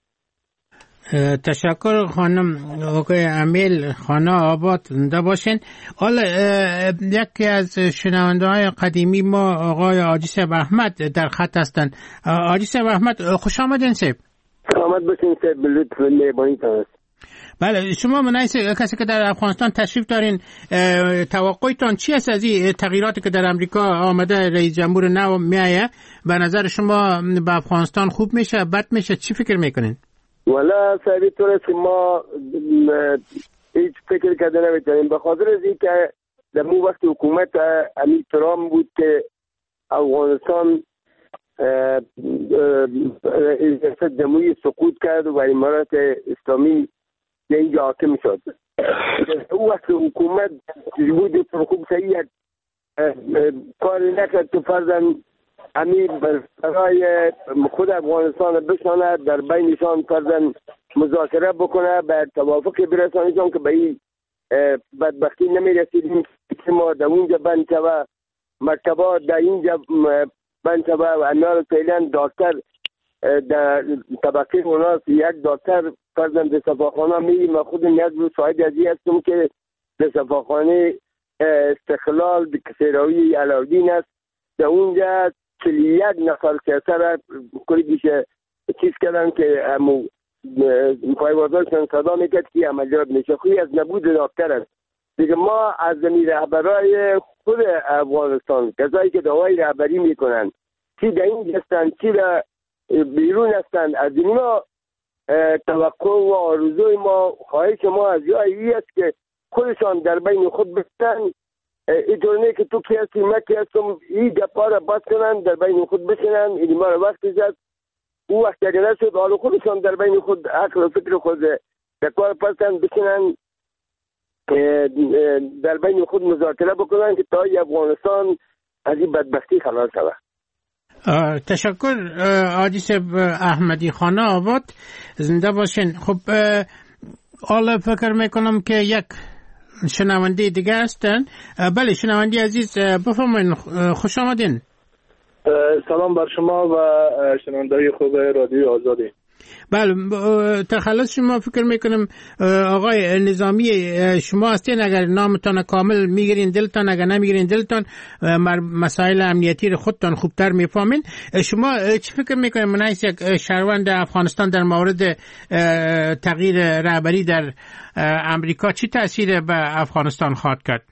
تشکر خانم آقای امیل خانه آباد زنده باشین. حالا یکی از شنونده های قدیمی ما آقای حاجی صاحب احمد در خط هستند. حاجی صاحب احمد خوش آمدین صاحب. آمد باشین صاحب، لطف مهربانی. بله، شما منایس کسی که در افغانستان تشریف دارین، توقعتان چی است از این تغییراتی که در امریکا آمده، رئیس جمهور نو میایه؟ به نظر شما به افغانستان خوب میشه، بد میشه؟ چی فکر میکنین؟ والا صاحب طور است که ما هیچ فکر کرده نمیتونیم، به خاطر از این که در مو وقت حکومت امی ترامپ بود که افغانستان ریاست جمهوری سقوط کرد و امارات اسلامی اینجا حاکم شد. او وقت حکومت بود خوب صحیح کاری نکرد که فرضاً امیر برای خود افغانستان بشانه، در بینشان فرضاً مذاکره بکنه، به توافق برسانشان که به این بدبختی نمی رسیدیم که ما در اونجا بند شوه، مرتبه در اینجا بند شوه و امیر فعلا دکتر در طبقه اوناست، یک دکتر فرضاً در صفاخانه میریم و خود نیاز رو شاهد ازی هستم که در صفاخانه استقلال دکتراوی علاودین است، در اونجا چلی یک نفر سیاسر کلی بیشه چیز کردن که همو پایوازاشون صدا میکرد که عملیات میشه. خوی از نبود دکتر است دیگه. ما از زمین رهبرای خود افغانستان، کسایی که دعای رهبری میکنن، چی در این هستن چی در بیرون هستن، از اینا توقع و آرزوی ما، خواهش ما از جایی است که خودشان در بین خود بستن، اینطور نه که تو کی هستی من کی هستم، این گپا را باز کنن، در بین خود بشنن، این ما را وقتی زد او وقت اگر نشد حالا خودشان در بین خود عقل و فکر خود در کار پستن بشنن، در بین خود مذاکره بکنن که تا افغانستان از این بدبختی خلاص شود. تشکر حاجی صاحب احمدی خانه آباد زنده باشین. خب حالا فکر میکنم که یک شنونده دیگه هستن. بله شنونده عزیز بفرمایید، خوش آمدین. سلام بر شما و شنونده خوب رادیو آزادی. بله تخلص شما فکر میکنم آقای نظامی شما هستین اگر نامتان کامل میگیرین دلتان، اگر نمیگیرین دلتان مسائل امنیتی رو خودتان خوبتر میفهمین. شما چی فکر میکنین من از یک شهروند افغانستان در مورد تغییر رهبری در امریکا چی تاثیر به افغانستان خواهد کرد؟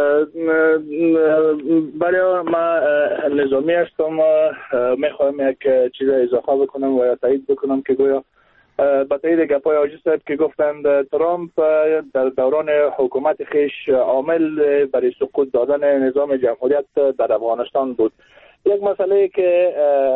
برای ما نظامی هستم، میخواهم یک چیز اضافه بکنم و یا تایید بکنم که گویا با تایید گپای آجی صاحب که گفتند ترامپ در دوران حکومت خیش عامل برای سقوط دادن نظام جمهوریت در افغانستان بود. یک مسئله که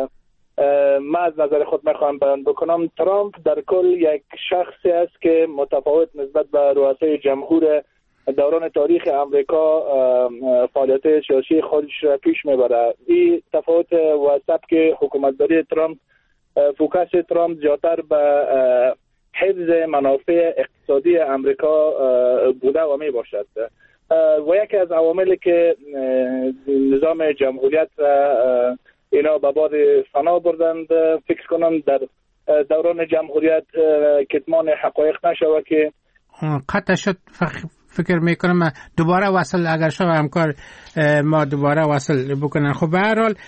من از نظر خود میخواهم بیان بکنم، ترامپ در کل یک شخصی است که متفاوت نسبت به رؤسای جمهور دوران تاریخ امریکا فعالیت سیاسی خودش را پیش میبره. این تفاوت و سبک حکومتداری ترامپ، فوکس ترامپ زیادتر به حفظ منافع اقتصادی امریکا بوده و می باشد و یکی از عواملی که نظام جمهوریت را اینا به باد فنا بردند، فکر کنم در دوران جمهوریت کتمان حقایق نشود که قطع شد. فکر میکنم دوباره وصل اگر شو همکار ما دوباره وصل بکنن. خب به هر حال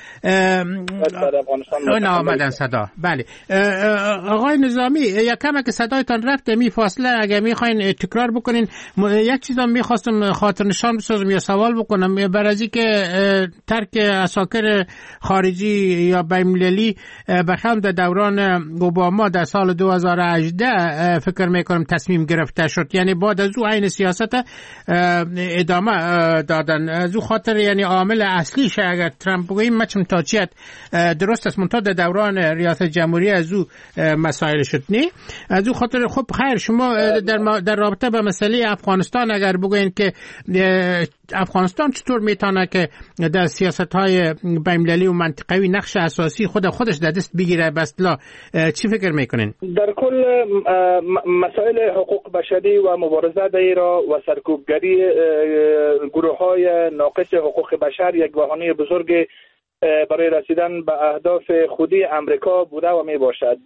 اون آمدن صدا. بله آقای نظامی یک کم که صدایتان رفت می فاصله اگر میخواین تکرار بکنین. یک چیزا میخواستم خاطر نشان بسازم یا سوال بکنم بر از اینکه ترک عساکر خارجی یا بین‌المللی بخام در دوران اوباما در سال دو هزار و هجده فکر میکنم تصمیم گرفته شد، یعنی بعد از او عین سیاست ادامه دادن. از او خاطر یعنی عامل اصلیش اگر ترامپ بگوییم مچم تاچیت درست است منتها در دوران ریاست جمهوری از او مسائل شد نی از او خاطر. خب خیر شما در, در رابطه با مسئله افغانستان اگر بگوین که افغانستان چطور میتونه که در سیاست‌های بین‌المللی و منطقوی نقش اساسی خود خودش در دست بگیره به اصطلاح چی فکر میکنین؟ در کل مسائل حقوق بشری و مبارزه در را و سرکوبگری گروه‌های ناقص حقوق بشر یک بحانه بزرگ برای رسیدن به اهداف خودی امریکا بوده و می باشد.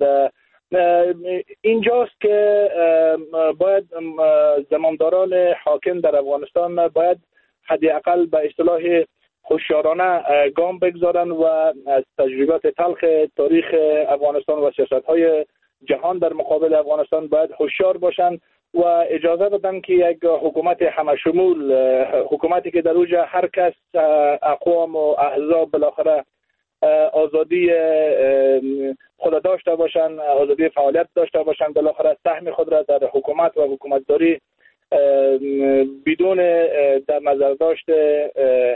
اینجاست که باید زمامداران حاکم در افغانستان باید حداقل به اصطلاح هوشیارانه گام بگذارن و از تجربیات تلخ تاریخ افغانستان و سیاست‌های جهان در مقابل افغانستان باید هوشیار باشن و اجازه بدن که یک حکومت همشمول، حکومتی که در اوج هر کس، اقوام و احزاب بالاخره آزادی خود داشته باشن، آزادی فعالیت داشته باشن، بالاخره سهم خود را در حکومت و حکومتداری بدون در نظر داشته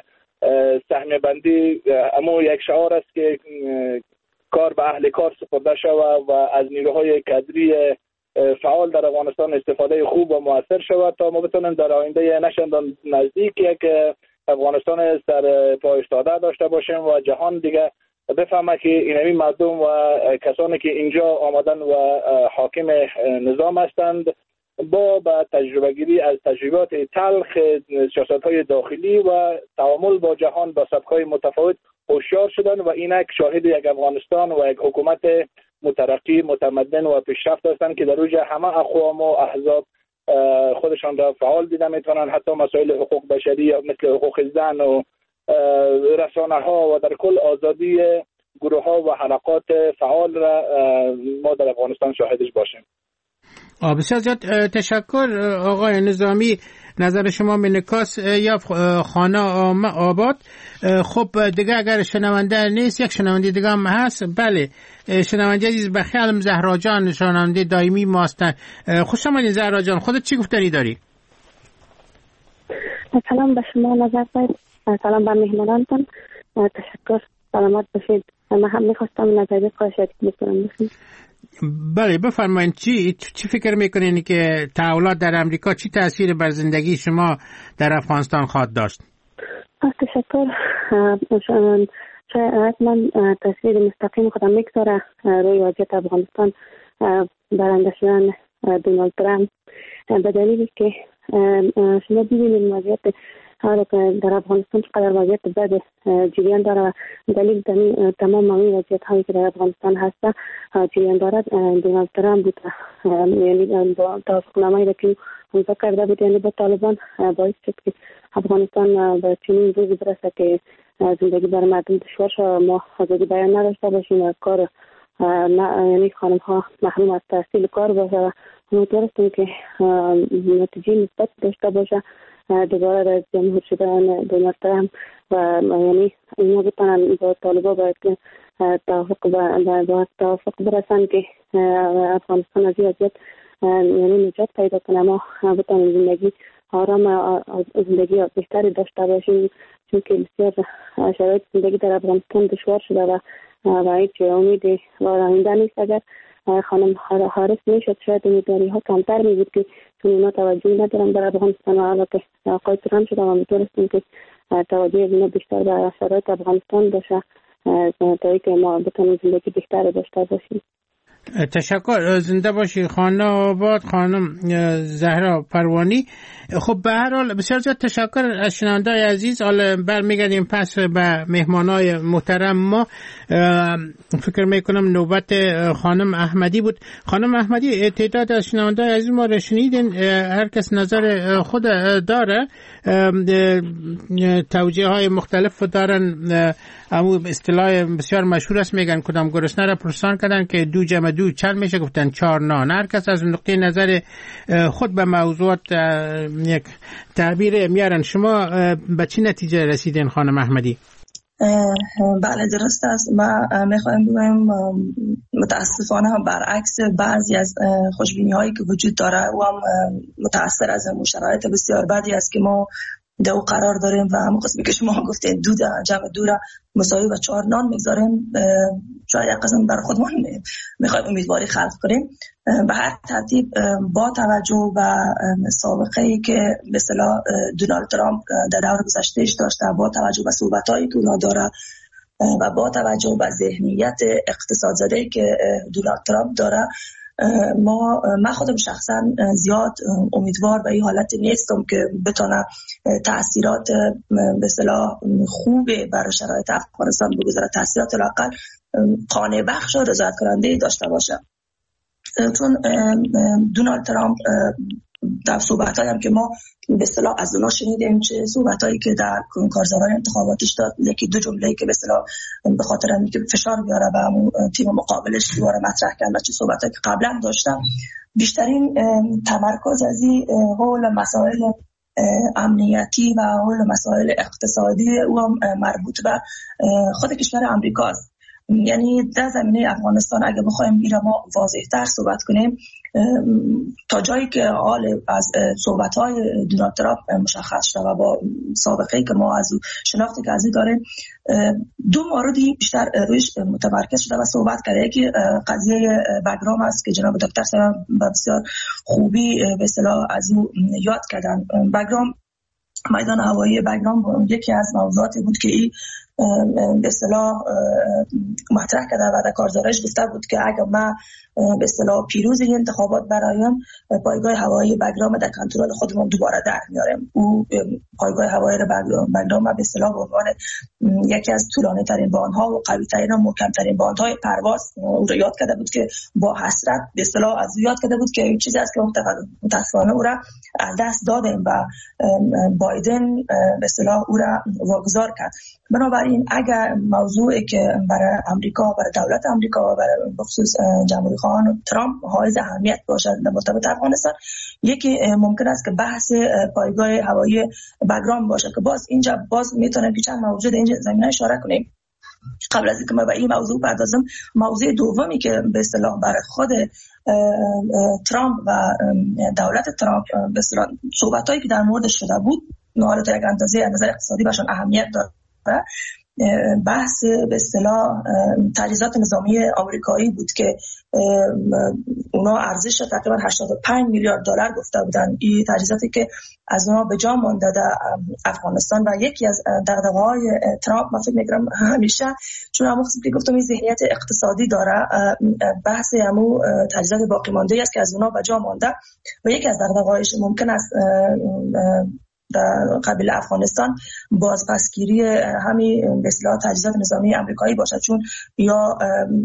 سهم بندی، اما یک شعار است که کار به اهل کار سپرده شود و از نیروهای کادری فعال در افغانستان استفاده خوب و موثر شود تا ما بتونیم در آینده نشندان نزدیک یک افغانستان سر پا ایستاده داشته باشیم و جهان دیگه بفهمه که اینمی مردم و کسانی که اینجا آمدن و حاکم نظام هستند با به تجربه گیری از تجربات تلخ سیاست‌های داخلی و تعامل با جهان با سبک‌های متفاوت هوشیار شدن و اینک شاهد یک افغانستان و یک حکومت مترقی، متمدن و پیشرفت هستند که در اوج همه اقوام و احزاب خودشان را فعال دیده میتونن. حتی مسائل حقوق بشری مثل حقوق زن و رسانه ها و در کل آزادی گروه ها و حلقات فعال را ما در افغانستان شاهدش باشیم. بسیار زیاد تشکر آقای نظامی، نظر شما منکاس یا خانه آباد. خب دیگه اگر شنونده نیست یک شنونده دیگه هم هست. بله شنونده عزیز بخیالم زهرا جان، شنونده دائمی ما هستن. خوش آمدید زهرا جان، خودت چی گفتنی داری؟ سلام به شما نظر باید، سلام به مهمانانتان، تشکر، سلامت باشید. من هم میخواستم نظری خواهشاتی بکنم. بله بفرمایید چی چی فکر میکنین که تحولات در امریکا چی تأثیر بر زندگی شما در افغانستان خواهد داشت؟ تشکر. شاید من تأثیر مستقیم خودم میگذاره روی وضعیت افغانستان برنده شدن دونالد ترامپ، به دلیلی که شما ببینید وضعیت حالا که در افغانستان چقدر وضعیت بد جریان داره و دلیل تمام این وضعیت هایی که در افغانستان هست جریان دارد دونالد ترامپ بود، یعنی با توافقنامه‌ای را که امضا کرده بود یعنی با طالبان باعث شد که افغانستان به چنین روزی برسه که زندگی برای مردم دشوار شد، ما آزادی بیان نداشته باشیم و کار یعنی خانم ها محروم از تحصیل کار باشه و امیدوار هستیم که نتیجه مثبت داشته باشه دوباره رئیس جمهور شدن دونالد ترامپ و یعنی اینا بتونن با طالبان باید که توافق با توافق برسن که افغانستان از این وضعیت یعنی نجات پیدا کنه، ما بتونیم زندگی آرام زندگی بهتری داشته باشیم، چون که بسیار شرایط زندگی در افغانستان دشوار شده و و هیچ امید و آینده نیست. اگر خانم حارس میشد شاید امیدواری ها کمتر می بود که چون اینا توجهی ندارن در افغانستان و حالا که آقای ترامپ شده و میتونستیم که توجه اینا بیشتر به شرایط افغانستان باشه تا اینکه ما بتونیم زندگی بهتر داشته باشیم. تشکر، زنده باشی خانم آباد، خانم زهرا پروانی. خب به هر حال بسیار زیاد تشکر از شنونده‌های عزیز. حالا برمیگردیم پس به مهمانای محترم ما. فکر میکنم نوبت خانم احمدی بود. خانم احمدی، تعداد از شنونده‌های عزیز ما را شنیدین، هر کس نظر خود داره، توجیه های مختلف دارن. اما اصطلاح بسیار مشهور است، میگن کدام گرسنه را پرسان کردن که دو جمع دو چند میشه، گفتن چهار نان. هر کس از نقطه نظر خود به موضوعات یک تعبیر میارن. شما به چی نتیجه رسیدین خانم احمدی؟ بله درست است. ما میخوایم بگویم متاسفانه برعکس بعضی از خوشبینی هایی که وجود داره و هم متاثر از شرایط بسیار بدی است که ما در او قرار داریم و همون قسمی که شما گفتین دو جمع دو را مساوی و چهار نان میگذاریم، شاید یک قسم بر خودمان میخوایم امیدواری خلق کنیم. به هر ترتیب با توجه به سابقه‌ای که به اصطلاح دونالد ترامپ در دور گذشتهش داشته، با توجه به صحبت‌هایی که اونا داره و با توجه به ذهنیت اقتصاد زده‌ای که دونالد ترامپ داره، ما من خودم شخصا زیاد امیدوار به این حالت نیستم که بتونه تاثیرات به اصطلاح خوب بر شرایط افغانستان بگذاره، تاثیرات لااقل قانع بخش و رضایت کننده داشته باشه. چون دونالد ترامپ در صحبت‌هایی هم که ما به اصطلاح از اونا شنیدیم، چه صحبت‌هایی که در کارزارهای انتخاباتش داد، یکی دو جمله‌ای که به اصطلاح به خاطر اینکه فشار بیاره به همون تیم مقابلش دوباره مطرح کرد و چه صحبت‌هایی که قبلا داشتم، بیشترین تمرکز از این حول مسائل امنیتی و حول مسائل اقتصادی و مربوط به خود کشور آمریکا است. یعنی در زمینه افغانستان اگه بخوایم اینا ما واضح‌تر صحبت کنیم، تا جایی که حال از صحبت‌های دونالد ترامپ مشخص شده و با سابقه‌ای که ما از شناختی که از این داریم، دو موردی بیشتر رویش متمرکز شده و صحبت کرده. یکی قضیه بگرام است که جناب دکتر سرم بسیار خوبی به اصطلاح از اون یاد کردن. بگرام، میدان هوایی بگرام یکی از موضوعاتی بود که این به اصطلاح مطرح کرده و در کارزارش گفته بود که اگر ما به اصطلاح پیروز این انتخابات برایم، پایگاه هوایی بگرام در کنترل خودمون دوباره در میاریم. او پایگاه هوایی بگرام به اصطلاح به عنوان یکی از طولانی ترین بانها و قوی ترین و محکم ترین باندهای پرواز او رو یاد کرده بود که با حسرت به اصطلاح از یاد کرده بود که این چیزی است که متاسفانه او را از دست دادیم و بایدن به اصطلاح او را واگذار کرد. بنابراین اگر موضوعی که برای امریکا، برای دولت امریکا و برای بخصوص جمهوری خواهان ترامپ حائز اهمیت باشد در مرتبط افغانستان، یکی ممکن است که بحث پایگاه هوایی بگرام باشه که باز اینجا باز میتونم که چند موجود اینجا زمینه اشاره کنیم. قبل از اینکه ما به این موضوع پردازم، موضوع دومی که به اصطلاح برای خود ترامپ و دولت ترامپ به اصطلاح صحبتایی که در موردش شده بود، حالا تا یک اندازه از نظر اقتصادی بهشون اهمیت داره، بحث به اصطلاح تجهیزات نظامی آمریکایی بود که اونا ارزش تقریبا هشتاد و پنج میلیارد دلار گفته بودن. این تجهیزاتی که از اونا به جا مانده در افغانستان و یکی از دغدغه‌های ترامپ، من فکر می‌کنم همیشه چون همون که گفتم این ذهنیت اقتصادی داره، بحث همون تجهیزات باقی مانده است که از اونا به جا مانده و یکی از دغدغه‌هایش ممکن است در قبیل افغانستان بازپسگیری همین به اصطلاح تجهیزات نظامی آمریکایی باشد، چون یا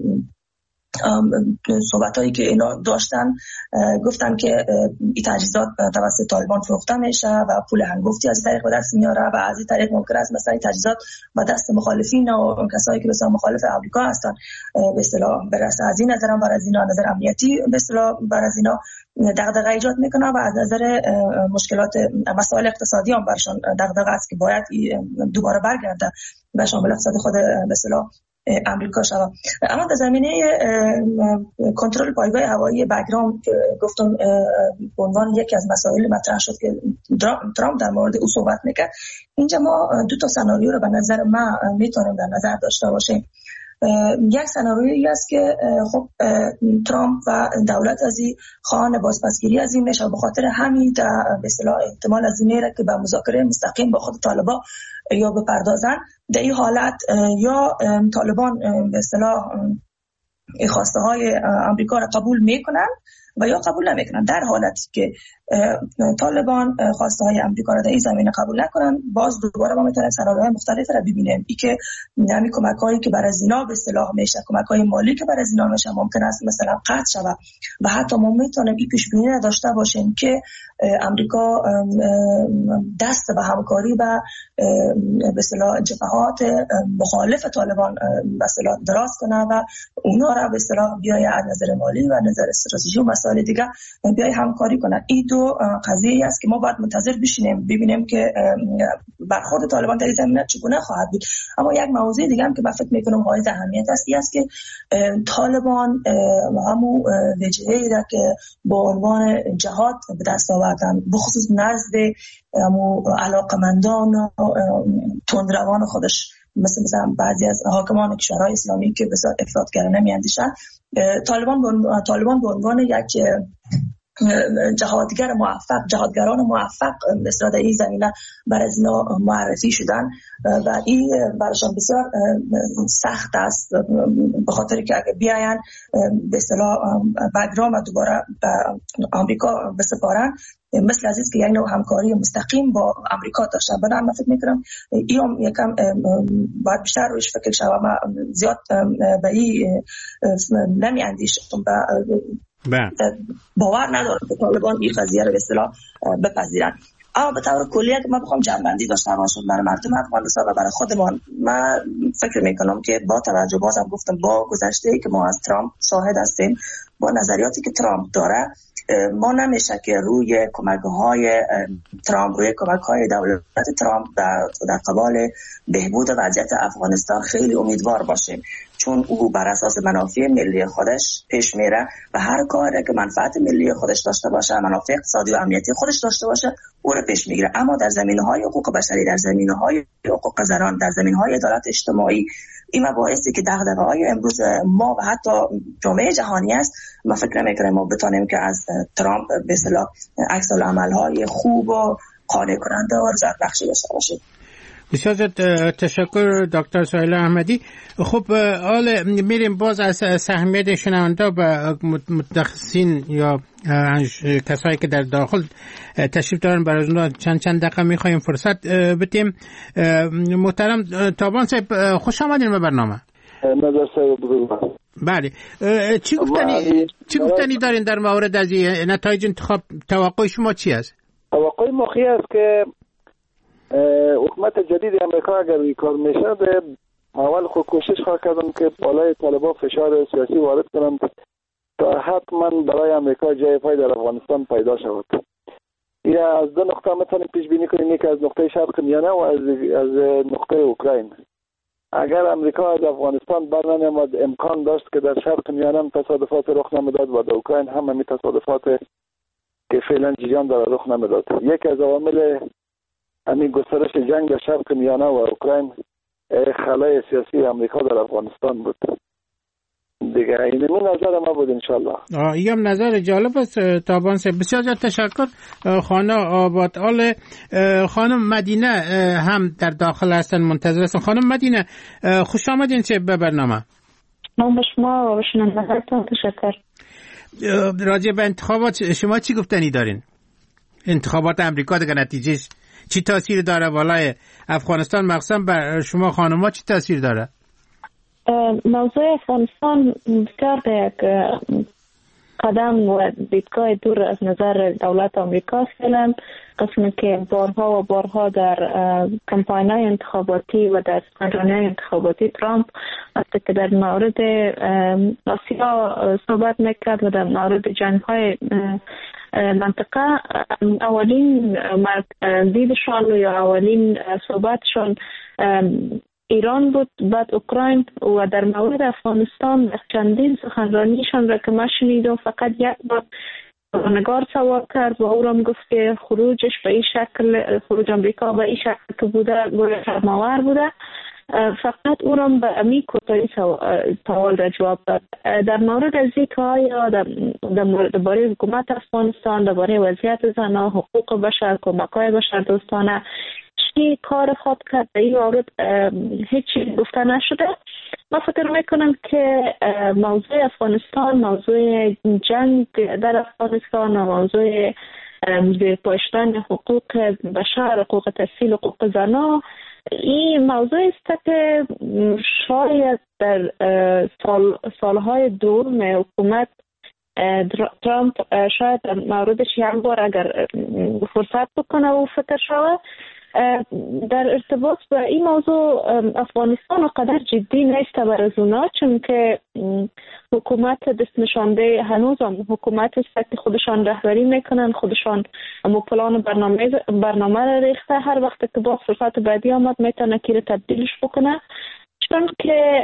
صحبت هایی که اینا داشتن گفتن که این تجهیزات توسط طالبان فروخته میشه و پول هنگفتی از طریق به دست میاره و از این طریق ممکن است مثلا این تجهیزات به دست مخالفین و کسایی که مثلا مخالف آمریکا هستن به اصطلاح برسه. از این نظرم بر از اینا نظر امنیتی به اصطلاح بر از اینا دغدغه ایجاد میکنه و از نظر مشکلات مسائل اقتصادی هم برشان دغدغه است که باید دوباره برگرده به شامل اقتصاد خود به اصطلاح امریکا شود. اما در زمینه کنترل پایگاه هوایی بگرام که گفتم به عنوان یکی از مسائل مطرح شد که ترامپ در مورد او صحبت میکرد، اینجا ما دو تا سناریو رو به نظر من میتونیم در نظر داشته باشیم. یک سناریویی است که خب ترامپ و دولت از این خواهان بازپسگیری از این میشه و به خاطر همین به اصطلاح احتمال از این میره که به مذاکره مستقیم با خود طالبان یا بپردازن. در این حالت یا طالبان به اصطلاح خواسته های آمریکا را قبول میکنن و یا قبول نمیکنن. در حالتی که طالبان خواسته های آمریکا را در این زمینه قبول نکنن، باز دوباره ما میتونیم سناریوهای مختلف را ببینیم. ای که همین کمک‌هایی که برای اینا به اصطلاح میشه، کمک‌های مالی که برای اینا میشه، ممکن است مثلا قطع شود و حتی ما میتونیم این پیش بینی را داشته باشیم که آمریکا دست به همکاری و به اصطلاح جبهات مخالف طالبان به اصطلاح دراز کنه و اونا را به اصطلاح بیای از نظر مالی و نظر استراتژی و مسائل دیگه بیای همکاری کنه. این دو قضیه است که ما باید منتظر بشینیم ببینیم که برخورد طالبان در این زمینه چگونه خواهد بود. اما یک موضوع دیگه هم که من فکر میکنم حائز اهمیت است این است که طالبان همون وجهه‌ای را که با عنوان جهاد به دست آوردن، بخصوص نزد علاقمندان و تندروان خودش مثل مثلا بعضی از حاکمان کشورهای اسلامی که بسیار افراطگرانه میاندیشند، طالبان به طالبان به عنوان یک جهادگر موفق، جهادگران موفق مثلا در این زمینه برای از اینا معرفی شدن و این برایشان بسیار سخت است به خاطر که اگر بیاین به اصطلاح بگرام دوباره به آمریکا بسپارن، مثل عزیز که یک نوع همکاری مستقیم با آمریکا داشتن. بنابراین من فکر میکنم این هم یکم باید بیشتر روش فکر شد و من زیاد به این نمی اندیشم و باور ندارم که طالبان این قضیه رو به اصطلاح بپذیرن. اما به طور کلی که من بخوام جنبندی داشته باشم برای مردم افغانستان و برای خودمان، من فکر میکنم که با توجه بازم گفتم با گذشته که ما از ترامپ شاهد هستیم، با نظریاتی که ترامپ داره، ما نمیشه که روی کمک‌های ترامپ، روی کمک‌های دولت ترامپ در در قبال بهبود وضعیت افغانستان خیلی امیدوار باشیم، چون او بر اساس منافع ملی خودش پیش میره و هر کاری که منفعت ملی خودش داشته باشه، منافع اقتصادی و امنیتی خودش داشته باشه، او رو پیش میگیره. اما در زمینه‌های حقوق بشری، در زمینه‌های حقوق زنان، در زمینه‌های عدالت اجتماعی، این مباحثی که دغدغه‌های امروز ما و حتی جامعه جهانی است، ما فکر نمی‌کنیم ما بتونیم که از ترامپ به اصطلاح عکس‌العمل‌های خوب و قانع کننده و رضایت بخش داشته باشیم. بسیار تشکر دکتر سهیلا احمدی. خب حالا میریم باز از سهمیت شنونده به متخصصین یا کسایی که در داخل تشریف دارن، برای اونها چند چند دقیقه میخوایم فرصت بدیم. محترم تابان صاحب، خوش آمدین به برنامه. نظر صاحب بگو. بله، چی گفتنی چی گفتنی دارین در مورد از نتایج انتخاب؟ توقع شما چی است؟ توقع مخی است که حکومت جدید امریکا اگر این کار میشه، به اول خود کوشش خواهد کردم که بالای طالبان فشار سیاسی وارد کنم تا حتما برای امریکا جای پای در افغانستان پیدا شود. یا از دو نقطه میتونیم پیش بینی کنیم، یکی از نقطه شرق میانه و از از نقطه اوکراین. اگر امریکا از افغانستان برنمیامد، امکان داشت که در شرق میانه تصادفات رخ نمیداد و در اوکراین هم همین تصادفات که فعلا جریان داره رخ نمیداد. یکی از عوامل همین گسترش جنگ در شرق میانه و اوکراین خلای سیاسی امریکا در افغانستان بود. دیگه این من نظر ما بود انشالله. این هم نظر جالب است تابان صاحب. بسیار زیاد تشکر. خانم آبادآل، خانم مدینه هم در داخل هستن، منتظر هستن. خانم مدینه خوش آمدین چه به برنامه. ما به شما و شنوندگانتون تشکر. راجع به انتخابات شما چی گفتنی دارین؟ انتخابات امریکا دیگه نتیجهش چی تاثیر داره والای افغانستان مخصوصا بر شما خانم‌ها چی تاثیر داره؟ موضوع افغانستان بسیار یک قدم و دیدگاه دور از نظر دولت آمریکا فعلا، قسمی که بارها و بارها در کمپاین‌های انتخاباتی و در سخنرانی‌های انتخاباتی ترامپ وقتی که در مورد آسیا صحبت میکرد و در مورد جنگ‌های منطقه، اولین دیدشان یا اولین صحبتشان ایران بود، بعد اوکراین و در مورد افغانستان چندین سخنرانیشان را که من شنیدم فقط یک بار نگار سوار کرد و او را گفت که خروجش به این شکل، خروج امریکا به این شکل که بوده گویا فرماور بوده، فقط او را به امی کوتاهی سوال را جواب داد. در مورد از این که آیا درباره حکومت افغانستان، درباره وضعیت زنان، حقوق بشر، کمک‌های بشر دوستانه چی کار خود کرد در این مورد هیچی گفته نشده. من فکر میکنم که موضوع افغانستان، موضوع جنگ در افغانستان و موضوع زیرپوشیدن حقوق بشر، حقوق تحصیل، حقوق زنان، این موضوع است که شاید در سال سالهای دوم حکومت ترامپ شاید در موردش یک بار اگر فرصت بکنه و فکر شود در ارتباط با این موضوع افغانستان قدر جدی نیست بر از اونا، چون که حکومت دست نشانده هنوز هم حکومت است که خودشان رهبری میکنن، خودشان هم پلان برنامه برنامه را ریخته، هر وقت که با فرصت بعدی آمد میتونه که تبدیلش بکنه، چون که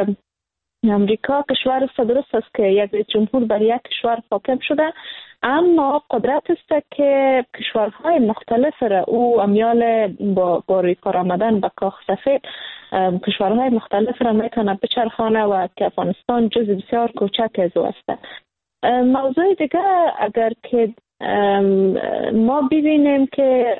امریکا کشور است درست است که یک رئیس جمهور بر یک کشور حاکم شده، اما قدرت است که کشورهای مختلف را او امیال با با کار آمدن به کاخ سفید کشورهای مختلف را میتونه بچرخانه و که افغانستان جزء بسیار کوچک از او است. موضوع دیگه اگر که ما ببینیم که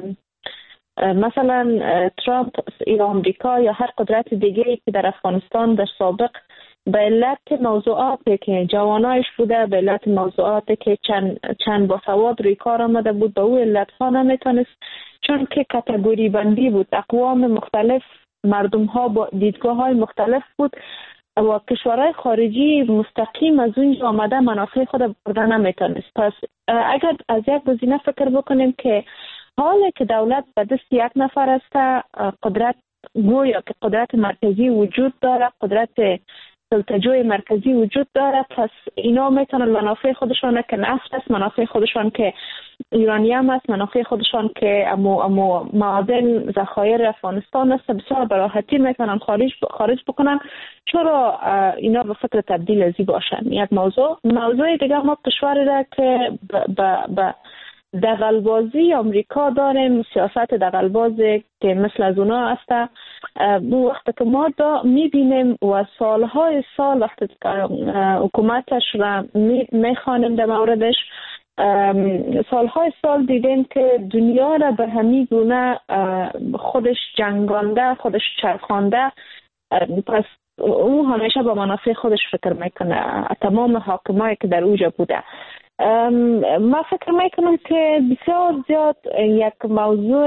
مثلا ترامپ یا امریکا یا هر قدرت دیگه که در افغانستان در سابق به علت موضوعاتی که جوانایش بوده، به علت موضوعاتی که چند, چند باسواد روی کار آمده بود، به او علت ها نمیتونست، چون که کاتگوری بندی بود، اقوام مختلف، مردم ها با دیدگاه های مختلف بود و کشورهای خارجی مستقیم از اونجا آمده منافع خود برده نمیتونست. پس اگر از یک گزینه فکر بکنیم که حالا که دولت به دست یک نفر است، قدرت گویا که قدرت مرکزی وجود داره، قدرت سلطه‌جوی مرکزی وجود داره، پس اینا میتونن منافع خودشان که نفت است، منافع خودشان که یورانیم است، منافع خودشان که امو امو معادن ذخایر افغانستان است، بسیار به راحتی میتونن خارج خارج بکنن. چرا اینا به فکر تبدیل ازی باشن؟ یک موضوع موضوع دیگه ما کشوری را که به به دغلبازی امریکا داریم، سیاست دغلبازی که مثل از اونا است. بو وقت که ما دا میبینیم و سالهای سال وقتی حکومتش را میخوانیم در موردش، سالهای سال دیدیم که دنیا را به همین گونه خودش جنگانده، خودش چرخانده، پس او همیشه به منافع خودش فکر میکنه، تمام حاکمایی که در اوجا بوده. ما فکر میکنم که بسیار زیاد یک موضوع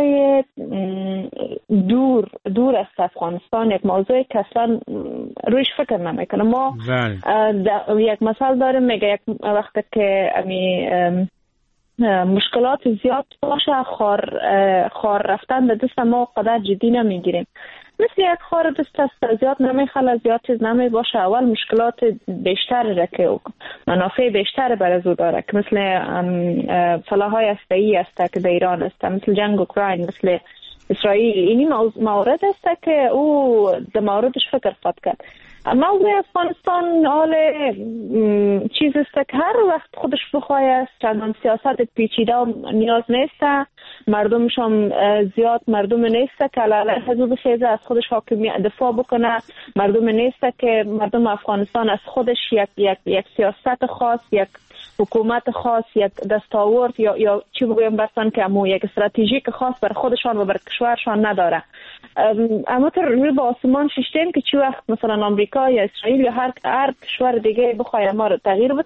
دور دور از افغانستان، یک موضوع که اصلا رویش فکر نمیکنه. ما یک مثال داریم، میگه یک وقت که امی مشکلات زیاد باشه، خار خار رفتن به دست ما قدر جدی نمیگیریم. مثل یک خار دست است، زیاد نمیخواد، زیاد چیز نمی باشه، اول مشکلات بیشتر را که منافع بیشتر بر از او داره، که مثل سلاح‌های هسته‌ای است که در ایران است، مثل جنگ اوکراین، مثل اسرائیل. اینی مورد است که او در موردش فکر خواهد کرد. موضوع افغانستان حال چیز است که هر وقت خودش بخواه، چندان سیاست پیچیده نیاز نیست، مردمش هم زیاد مردم نیست که علیه حزب بخیزه از خودش حاکمیت دفاع بکنه، مردم نیست که مردم افغانستان از خودش یک یک یک سیاست خاص، یک حکومت خاص، یک دستاورد یا یا چی بگویم برسن که امو یک استراتژیک خاص بر خودشان و بر کشورشان نداره. اما تر روی با آسمان ششتیم که چی وقت مثلا آمریکا یا اسرائیل یا هر هر کشور دیگه بخواه ما رو تغییر بده،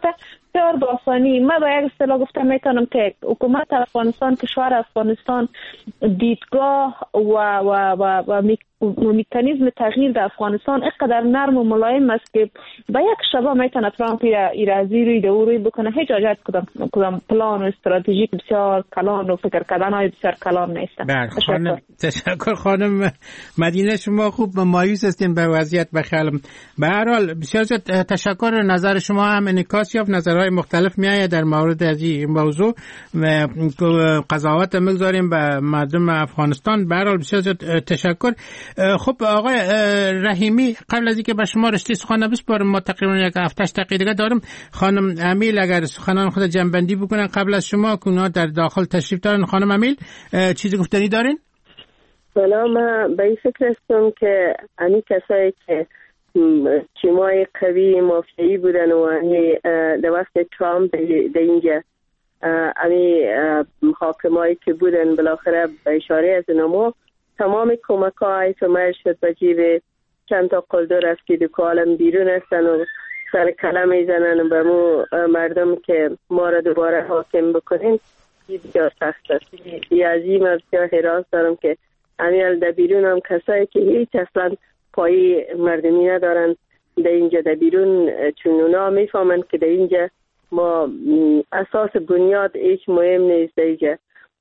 بسیار باسانی. من با یک اصطلاح گفتم میتونم که حکومت افغانستان، کشور افغانستان دیدگاه و و و, و مکانیزم تغییر در افغانستان اینقدر نرم و ملایم است که با یک شبه میتونه ترامپ ایرازی روی دو روی بکنه. هیچ حاجت کدام کدام پلان و استراتژیک بسیار کلان و فکر کردن های بسیار کلان نیست. بله خانم، تشکر خانم مدینه. شما خوب مایوس هستین به وضعیت بخیالم. به هر حال بسیار تشکر. نظر شما هم انعکاس یافت، نظرهای مختلف میآید در مورد از این موضوع و قضاوت میگذاریم به مردم افغانستان. به هر حال بسیار تشکر. خب آقای رحیمی، قبل از اینکه به شما رشته سخن بسپارم، ما تقریبا یک هفت هشت دقیقه دیگه داریم. خانم امیل اگر سخنان خود جنبندی بکنن قبل از شما که اونا در داخل تشریف دارن. خانم امیل چیزی گفتنی دارین؟ سلام. من به این فکر هستم که امی کسایی که تیمای قوی مافیایی بودن و در وقت ترامپ در اینجا امی حاکمایی که بودن بالاخره به اشاره از نمو تمام کمک های تمر شد به جیب چند تا قلدر است که دو کالم بیرون هستن و سر کلم میزنن به مو مردم که ما را دوباره حاکم بکنین. این بسیار سخت است. این عظیم است. بسیار حراس دارم که امیال در بیرون هم کسایی که هیچ اصلا پایی مردمی ندارن در اینجا در بیرون، چون اونا میفهمند که در اینجا ما اساس بنیاد هیچ مهم نیست. در اینجا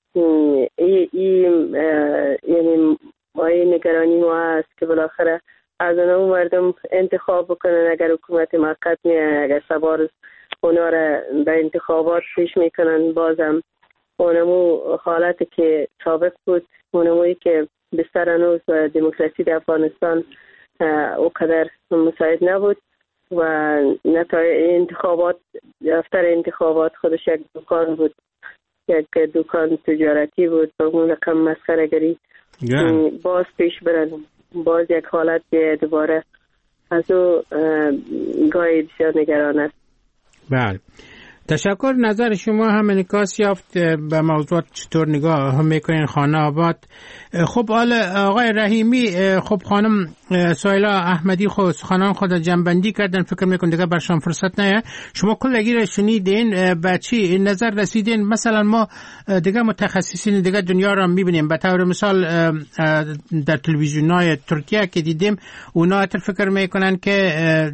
ای ای یعنی مای نگرانی ما هست که بالاخره از اونم مردم انتخاب بکنن. اگر حکومت موقت میاد، اگر سوار اونا را به انتخابات پیش میکنن، بازم اونمو حالتی که سابق بود، اونموی که بستر هنوز و دموکراسی در افغانستان او قدر مساعد نبود و نتایج انتخابات، دفتر انتخابات خودش یک دکان بود، یک دکان تجارتی بود با اون رقم مسخره‌گری. باز پیش برن، باز یک حالت دوباره از او گاهی بسیار نگران است. بله تشکر. نظر شما هم انعکاس یافت به موضوع چطور نگاه هم میکنین خانه آباد. خب حالا آقای رحیمی، خب خانم سهیلا احمدی خود سخنان خود جنبندی کردن، فکر میکنم دیگه برشان فرصت نه. شما کلگی را شنیدین، به چی نظر رسیدین؟ مثلا ما دیگه متخصصین دیگه دنیا را میبینیم، به طور مثال در تلویزیونای ترکیه که دیدیم اونا فکر میکنن که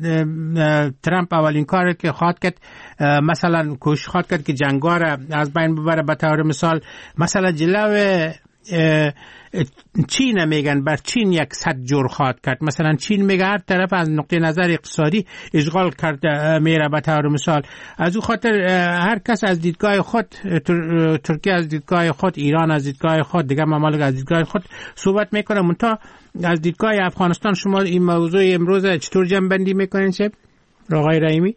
ترامپ اولین کار که خواهد کرد مثلا کوشش خواهد کرد که جنگا را از بین ببره. به طور مثال مثلا جلو چین میگن بر چین یک صد جور خواهد کرد. مثلا چین میگه هر طرف از نقطه نظر اقتصادی اشغال کرده میره. به طور مثال از او خاطر هر کس از دیدگاه خود، ترکیه از دیدگاه خود، ایران از دیدگاه خود، دیگه ممالک از دیدگاه خود صحبت میکنه. منتها از دیدگاه افغانستان شما این موضوع امروز چطور جنبندی میکنین شب آقای رحیمی؟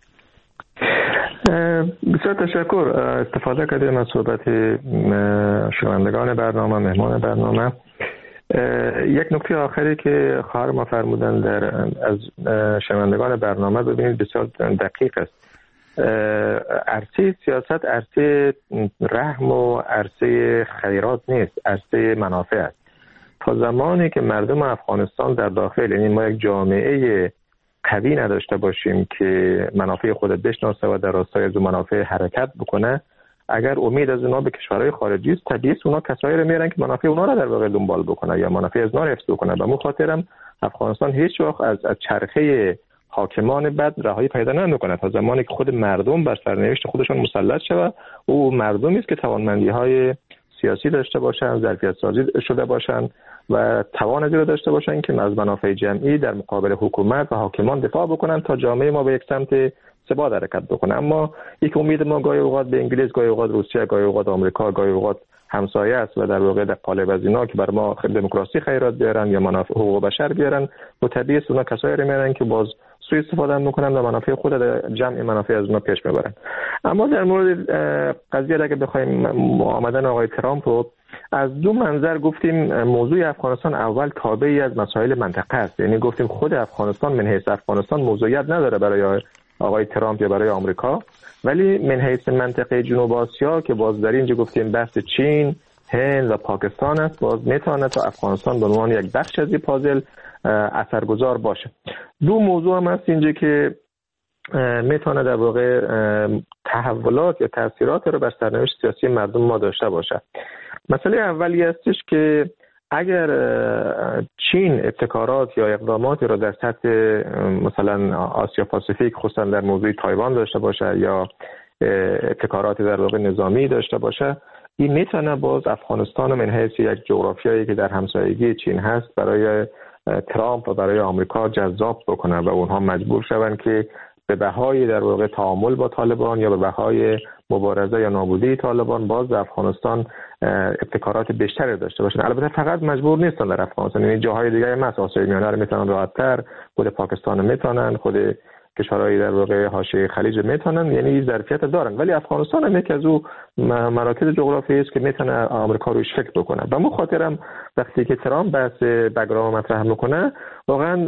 بسیار تشکر. استفاده کردیم از صحبت شنوندگان برنامه، مهمان برنامه. یک نکته آخری که خواهر ما فرمودن در از شنوندگان برنامه ببینید بسیار دقیق است. عرصه سیاست عرصه رحم و عرصه خیرات نیست، عرصه منافع است. تا زمانی که مردم افغانستان در داخل، یعنی ما یک جامعه قوی نداشته باشیم که منافع خود بشناسه و در راستای از منافع حرکت بکنه، اگر امید از اونا به کشورهای خارجی است، طبیعی است اونا کسایی رو میارن که منافع اونا رو در واقع دنبال بکنه یا منافع از اونا رو حفظ بکنه. به همون خاطرم افغانستان هیچ وقت از از چرخه حاکمان بد رهایی پیدا نمیکنه تا زمانی که خود مردم بر سرنوشت خودشون مسلط شوه. او مردمی است که توانمندی‌های سیاسی داشته باشن، ظرفیت سازی شده باشن و توان از رو داشته باشن که از منافع جمعی در مقابل حکومت و حاکمان دفاع بکنن تا جامعه ما به یک سمت ثبات حرکت بکنه. اما یک امید ما گاهی اوقات به انگلیس، گاهی اوقات روسیه، گاهی اوقات آمریکا، گاهی اوقات همسایه است و در واقع در قالب از اینا که بر ما دموکراسی خیرات بیارن یا منافع حقوق بشر بیارن، و طبیعی است اونا کسایی رو میارن که باز سوء استفاده میکنن و منافع خود در جمع منافع از اونا پیش میبرن. اما در مورد قضیه اگه بخوایم آمدن آقای ترامپ رو از دو منظر گفتیم، موضوع افغانستان اول تابعی از مسائل منطقه است. یعنی گفتیم خود افغانستان من حیث افغانستان موضوعیت نداره برای آقای ترامپ یا برای آمریکا، ولی من حیث منطقه جنوب آسیا که باز در اینجا گفتیم بحث چین، هند و پاکستان است، باز میتونه تا افغانستان به عنوان یک بخش از این پازل اثرگذار باشه. دو موضوع هم هست اینجا که میتونه در واقع تحولات یا تاثیرات رو بر سرنوشت سیاسی مردم ما داشته باشه. مسئله اولی هستش که اگر چین ابتکارات یا اقداماتی را در سطح مثلا آسیا پاسیفیک خصوصا در موضوع تایوان داشته باشه یا ابتکارات در واقع نظامی داشته باشه، این میتونه باز افغانستان من حیث یک جغرافیایی که در همسایگی چین هست برای ترامپ و برای آمریکا جذاب بکنه و اونها مجبور شوند که به بهای در واقع تعامل با طالبان یا به بهای مبارزه یا نابودی طالبان باز در افغانستان ابتکارات بیشتری داشته باشن. البته فقط مجبور نیستن در افغانستان، یعنی جاهای دیگه هم هست، آسیای میانه رو میتونن راحت‌تر، خود پاکستان میتونن، خود کشورهای در واقع حاشیه خلیج میتونن، یعنی ظرفیت دارن، ولی افغانستان هم یکی از او مراکز جغرافیایی است که میتونه آمریکا روش فکر بکنه. به مو خاطرم وقتی که ترامپ بحث بگرام مطرح میکنه واقعا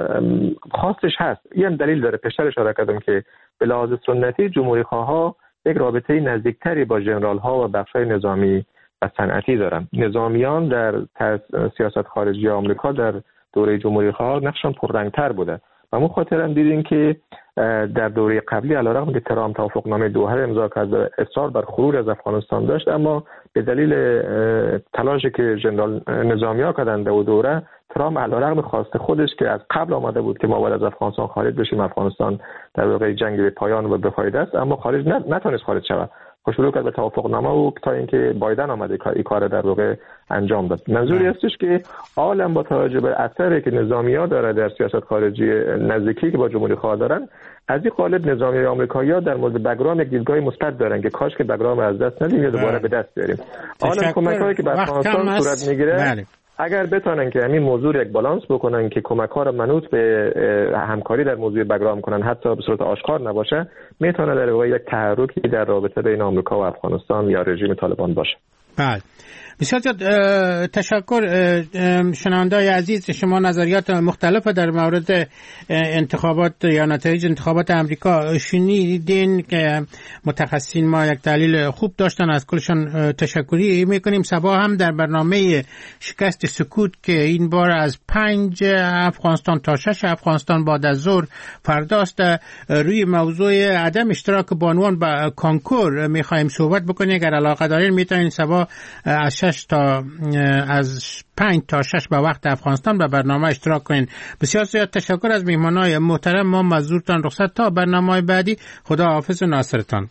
خواستش هست، این هم دلیل داره. پیشتر اشاره کردم که به لحاظ سنتی جمهوری خواها یک رابطه نزدیکتری با ژنرال ها و بخش‌های نظامی و صنعتی دارن. نظامیان در سیاست خارجی آمریکا در دوره جمهوری خواها نقششون پررنگ‌تر بوده. و ما خاطرم دیدیم که در دوره قبلی علیرغم که ترامپ توافقنامه دوحه امضا کرد و اصرار بر خروج از افغانستان داشت، اما به دلیل تلاشی که ژنرال نظامی‌ها کردند در دوره، ترامپ علیرغم خواست خودش که از قبل آمده بود که ما باید از افغانستان خارج بشیم، افغانستان در واقع جنگ به پایان و بفایده است، اما خارج نتونست خارج شود. شروع کرد به توافقنامه و تا اینکه بایدن آمده این کار در واقع انجام داد. منظوری هستش که عالم با توجه به اثری که نظامی‌ها داره در سیاست خارجی نزدیکی که با جمهوری خواه دارن، از این قالب نظامی آمریکایی‌ها در مورد بگرام یک دیدگاه مثبت دارن که کاش که بگرام از دست ندیم یا دوباره به دست بیاریم. حالا کمک‌هایی که به افغانستان صورت میگیره بله. اگر بتونن که همین موضوع یک بالانس بکنن که کمک‌ها را منوط به همکاری در موضوع بگرام کنن، حتی به صورت آشکار نباشه، میتونه در واقع یک تحرکی در رابطه بین آمریکا و افغانستان یا رژیم طالبان باشه. بله. بسیار تشکر شنونده‌های عزیز. شما نظریات مختلف در مورد انتخابات یا نتایج انتخابات امریکا شنیدین که متخصصین ما یک تحلیل خوب داشتن، از کلشان تشکری میکنیم. صباح هم در برنامه شکست سکوت که این بار از پنج افغانستان تا شش افغانستان بعد از ظهر فرداست، روی موضوع عدم اشتراک بانوان با کانکور میخوایم صحبت بکنیم. اگر علاقه دارین میتونین صباح از شش تا از پنج تا شش به وقت افغانستان به برنامه اشتراک کنین. بسیار زیاد تشکر از میهمانای محترم. ما مزورتان رخصت تا برنامه بعدی. خدا حافظ و ناصرتان.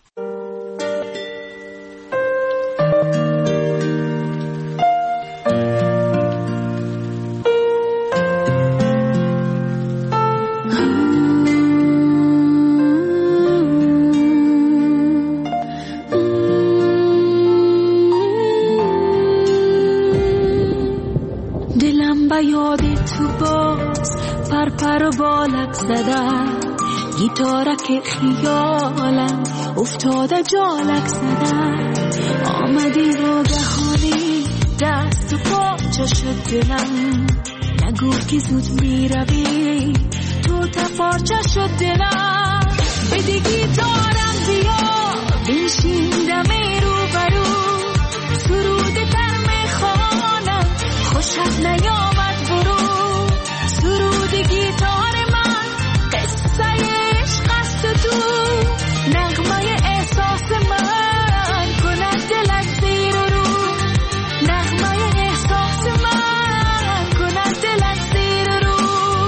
پر بالک زده گیتارک خیالم افتاده جالک زده، آمدی ناگهانی دست و پاچه شد دلم، نگو که زود می روی تو تفارچه شد دلم، بده گیتارم بیا بنشیندم رو برو، سرود تر می خوانم خوشت نیامد برو، سرود گیتار من قصه عشق است تو، نغمه احساس من کند دلت زیر و رو، نغمه احساس من کند دلت زیر و رو،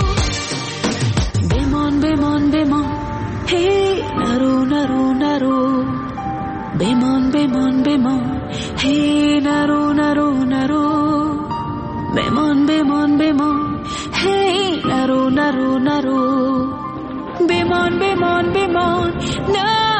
بمان بمان بمان هی نرو نرو نرو، بمان بمان بمان هی نرو نرو نرو، بمان بمان بمان هی نرو نرو نرو، بمان بمان بمان نه